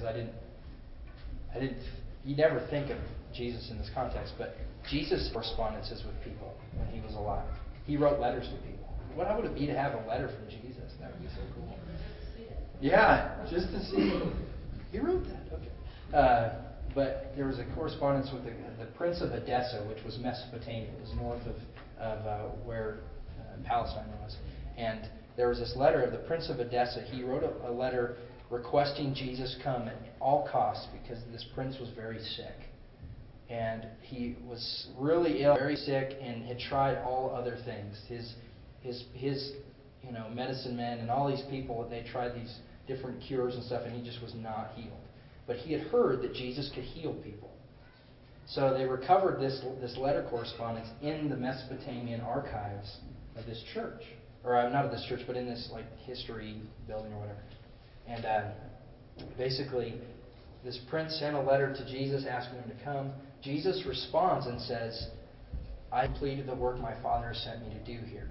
you never think of Jesus in this context, but Jesus' correspondences with people when He was alive. He wrote letters to people. What would it be to have a letter from Jesus? That would be so cool. Yeah, just to see. He wrote that. Okay. But there was a correspondence with the Prince of Edessa, which was Mesopotamia. It was north of where Palestine was. And there was this letter of the Prince of Edessa. He wrote a letter requesting Jesus come at all costs, because this prince was very sick. And he was really ill, very sick, and had tried all other things. His medicine men and all these people, they tried these different cures and stuff, and he just was not healed. But he had heard that Jesus could heal people. So they recovered this letter correspondence in the Mesopotamian archives of this church. Or not of this church, but in this history building or whatever. And basically, this prince sent a letter to Jesus asking him to come. Jesus responds and says, "I completed the work my Father has sent me to do here.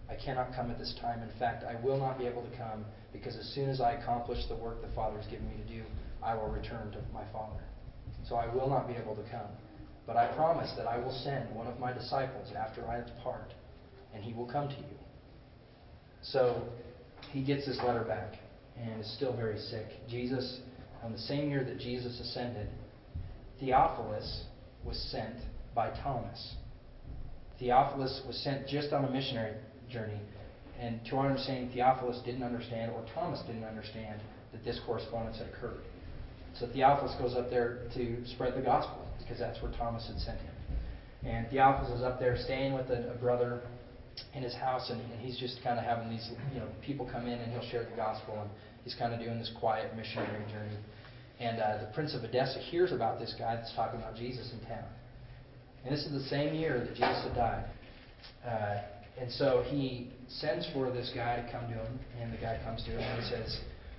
I cannot come at this time. In fact, I will not be able to come, because as soon as I accomplish the work the Father has given me to do, I will return to my Father. So I will not be able to come. But I promise that I will send one of my disciples after I depart, and he will come to you. So he gets this letter back and is still very sick. Jesus, on the same year that Jesus ascended, Theophilus was sent by Thomas. Theophilus was sent just on a missionary journey. And to our understanding, Theophilus didn't understand, or Thomas didn't understand, that this correspondence had occurred. So Theophilus goes up there to spread the gospel, because that's where Thomas had sent him. And Theophilus is up there staying with a brother in his house, and he's just kind of having these, people come in and he'll share the gospel, and he's kind of doing this quiet missionary journey. And the Prince of Edessa hears about this guy that's talking about Jesus in town. And this is the same year that Jesus had died. And so he sends for this guy to come to him, and the guy comes to him and he says,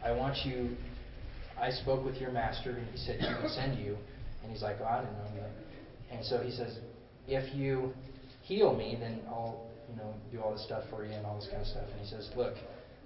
I spoke with your master, and he said he would send you. And he's like, I didn't know that. And so he says, if you heal me, then I'll do all this stuff for you and all this kind of stuff. And he says, look,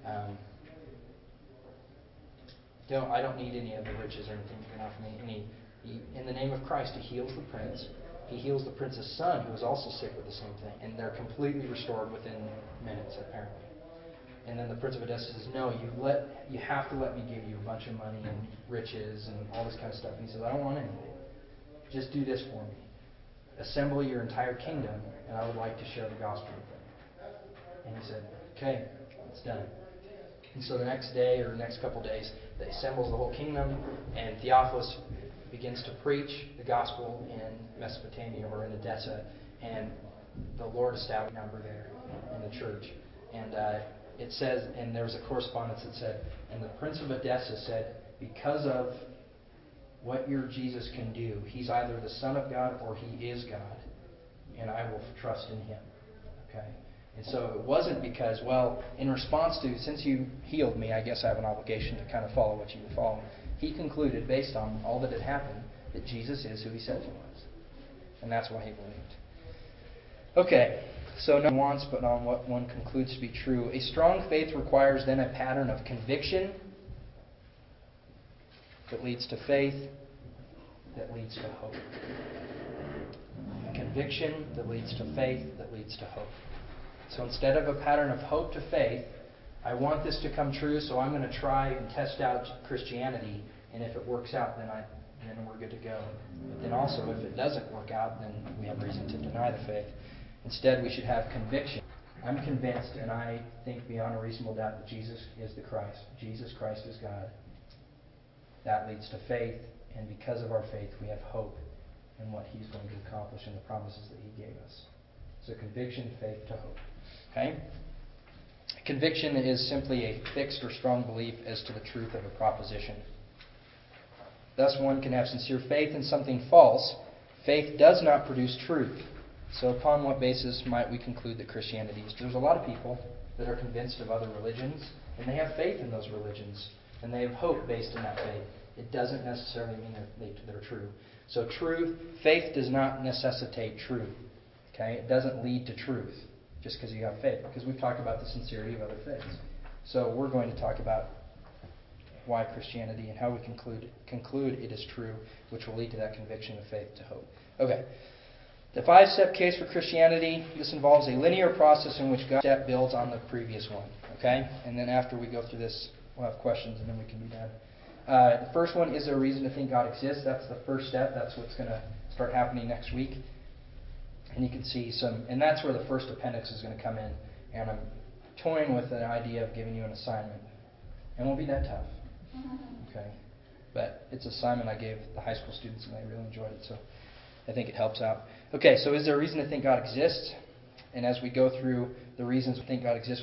I don't need any of the riches or anything you can offer me. And he, in the name of Christ, he heals the prince. He heals the prince's son, who was also sick with the same thing. And they're completely restored within minutes, apparently. And then the Prince of Edessa says, no, you have to let me give you a bunch of money and riches and all this kind of stuff. And he says, I don't want anything. Just do this for me. Assemble your entire kingdom, and I would like to share the gospel with them. And he said, okay, it's done. And so the next day, or the next couple days, they assembles the whole kingdom, and Theophilus begins to preach the gospel in Mesopotamia, or in Edessa, and the Lord established a number there in the church. And it says, and there was a correspondence that said, and the Prince of Edessa said, because of what your Jesus can do, he's either the Son of God or he is God, and I will trust in him. Okay? And so it wasn't because, in response to, since you healed me, I guess I have an obligation to kind of follow what you were following. He concluded, based on all that had happened, that Jesus is who he said he was. And that's why he believed. Okay, so no nuance, but on what one concludes to be true. A strong faith requires then a pattern of conviction that leads to faith, that leads to hope. Conviction that leads to faith, that leads to hope. So instead of a pattern of hope to faith, I want this to come true, so I'm going to try and test out Christianity, and if it works out, then we're good to go. But then also, if it doesn't work out, then we have reason to deny the faith. Instead, we should have conviction. I'm convinced, and I think beyond a reasonable doubt, that Jesus is the Christ. Jesus Christ is God. That leads to faith, and because of our faith, we have hope in what he's going to accomplish and the promises that he gave us. So conviction, faith to hope. Okay? Conviction is simply a fixed or strong belief as to the truth of a proposition. Thus, one can have sincere faith in something false. Faith does not produce truth. So upon what basis might we conclude that Christianity is? There's a lot of people that are convinced of other religions, and they have faith in those religions, and they have hope based in that faith. It doesn't necessarily mean that they're true. So faith does not necessitate truth. Okay? It doesn't lead to truth just because you have faith, because we've talked about the sincerity of other faiths. So we're going to talk about why Christianity and how we conclude it is true, which will lead to that conviction of faith to hope. Okay. The 5-step case for Christianity, this involves a linear process in which God's step builds on the previous one. Okay? And then after we go through this, we'll have questions and then we can be done. The first one, is there a reason to think God exists? That's the first step. That's what's going to start happening next week. And you can see and that's where the first appendix is going to come in. And I'm toying with the idea of giving you an assignment. It won't be that tough. Okay? But it's an assignment I gave the high school students and they really enjoyed it. So I think it helps out. Okay, so is there a reason to think God exists? And as we go through the reasons we think God exists,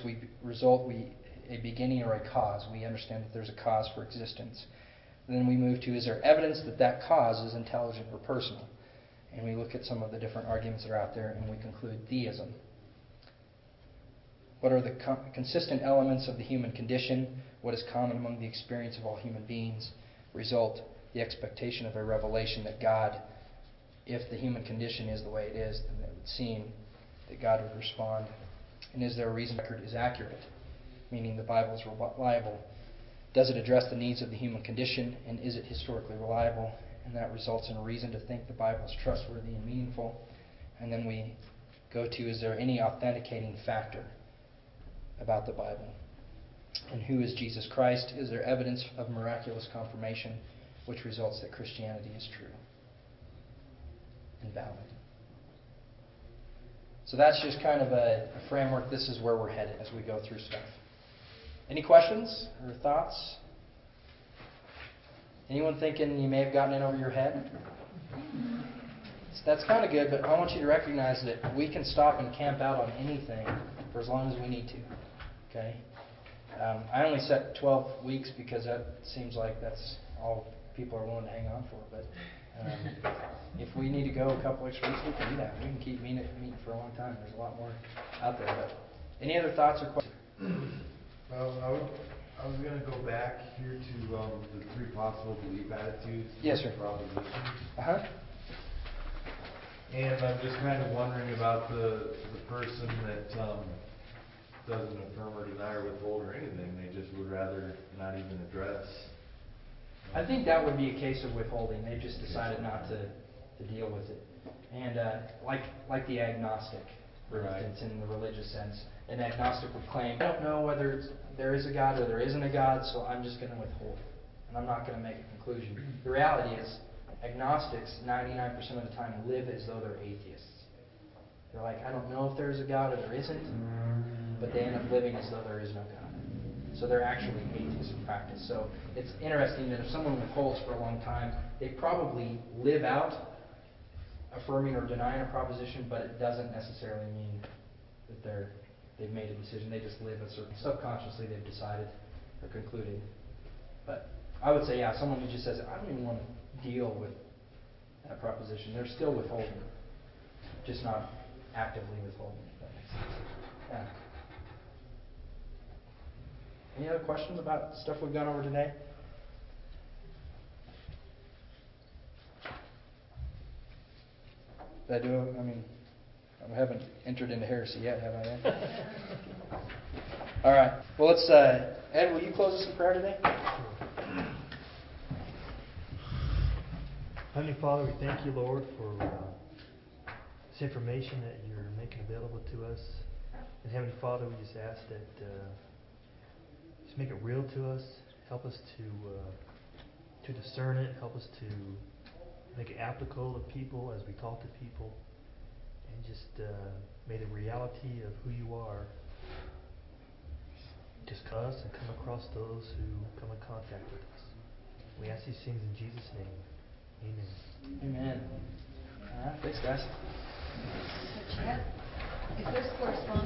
a beginning or a cause. We understand that there's a cause for existence. And then we move to, is there evidence that cause is intelligent or personal? And we look at some of the different arguments that are out there, and we conclude theism. What are the consistent elements of the human condition? What is common among the experience of all human beings? Result, the expectation of a revelation that God, if the human condition is the way it is, then it would seem that God would respond And is there a reason the record is accurate, meaning the Bible is reliable? Does it address the needs of the human condition, and is it historically reliable? And that results in a reason to think the Bible is trustworthy and meaningful. And then we go to, is there any authenticating factor about the Bible? And who is Jesus Christ? Is there evidence of miraculous confirmation, which results that Christianity is true and valid? So that's just kind of a framework. This is where we're headed as we go through stuff. Any questions or thoughts? Anyone thinking you may have gotten in over your head? That's kind of good, but I want you to recognize that we can stop and camp out on anything for as long as we need to. Okay? I only set 12 weeks because that seems like that's all people are willing to hang on for. But if we need to go a couple extra weeks, we can do that. We can keep meeting for a long time. There's a lot more out there. But any other thoughts or questions? Well, I was going to go back here to the 3 possible belief attitudes. Yes, sir. Propositions. Uh-huh. And I'm just kind of wondering about the person that doesn't affirm or deny or withhold or anything. They just would rather not even address. I think that would be a case of withholding. They just decided not to deal with it. And like the agnostic, for instance, in the religious sense. An agnostic would claim, I don't know whether there is a God or there isn't a God, so I'm just going to withhold. And I'm not going to make a conclusion. The reality is, agnostics, 99% of the time, live as though they're atheists. They're like, I don't know if there's a God or there isn't, but they end up living as though there is no God. So they're actually atheists in practice. So it's interesting that if someone withholds for a long time, they probably live out affirming or denying a proposition, but it doesn't necessarily mean that they've made a decision. They just live a certain, subconsciously they've decided or concluded. But I would say, yeah, someone who just says, I don't even want to deal with that proposition, they're still withholding, just not actively withholding, if that makes sense. Yeah. Any other questions about the stuff we've gone over today? Did I do it? I mean, I haven't entered into heresy yet, have I yet? All right. Well, let's, Ed, will you close us in prayer today? Heavenly Father, we thank you, Lord, for this information that you're making available to us. And Heavenly Father, we just ask that just make it real to us. Help us to discern it. Help us to make it applicable to people as we talk to people. And just make the reality of who you are just us and come across those who come in contact with us. We ask these things in Jesus' name. Amen. Amen. All right. Thanks, guys. So Chad, is this correspondence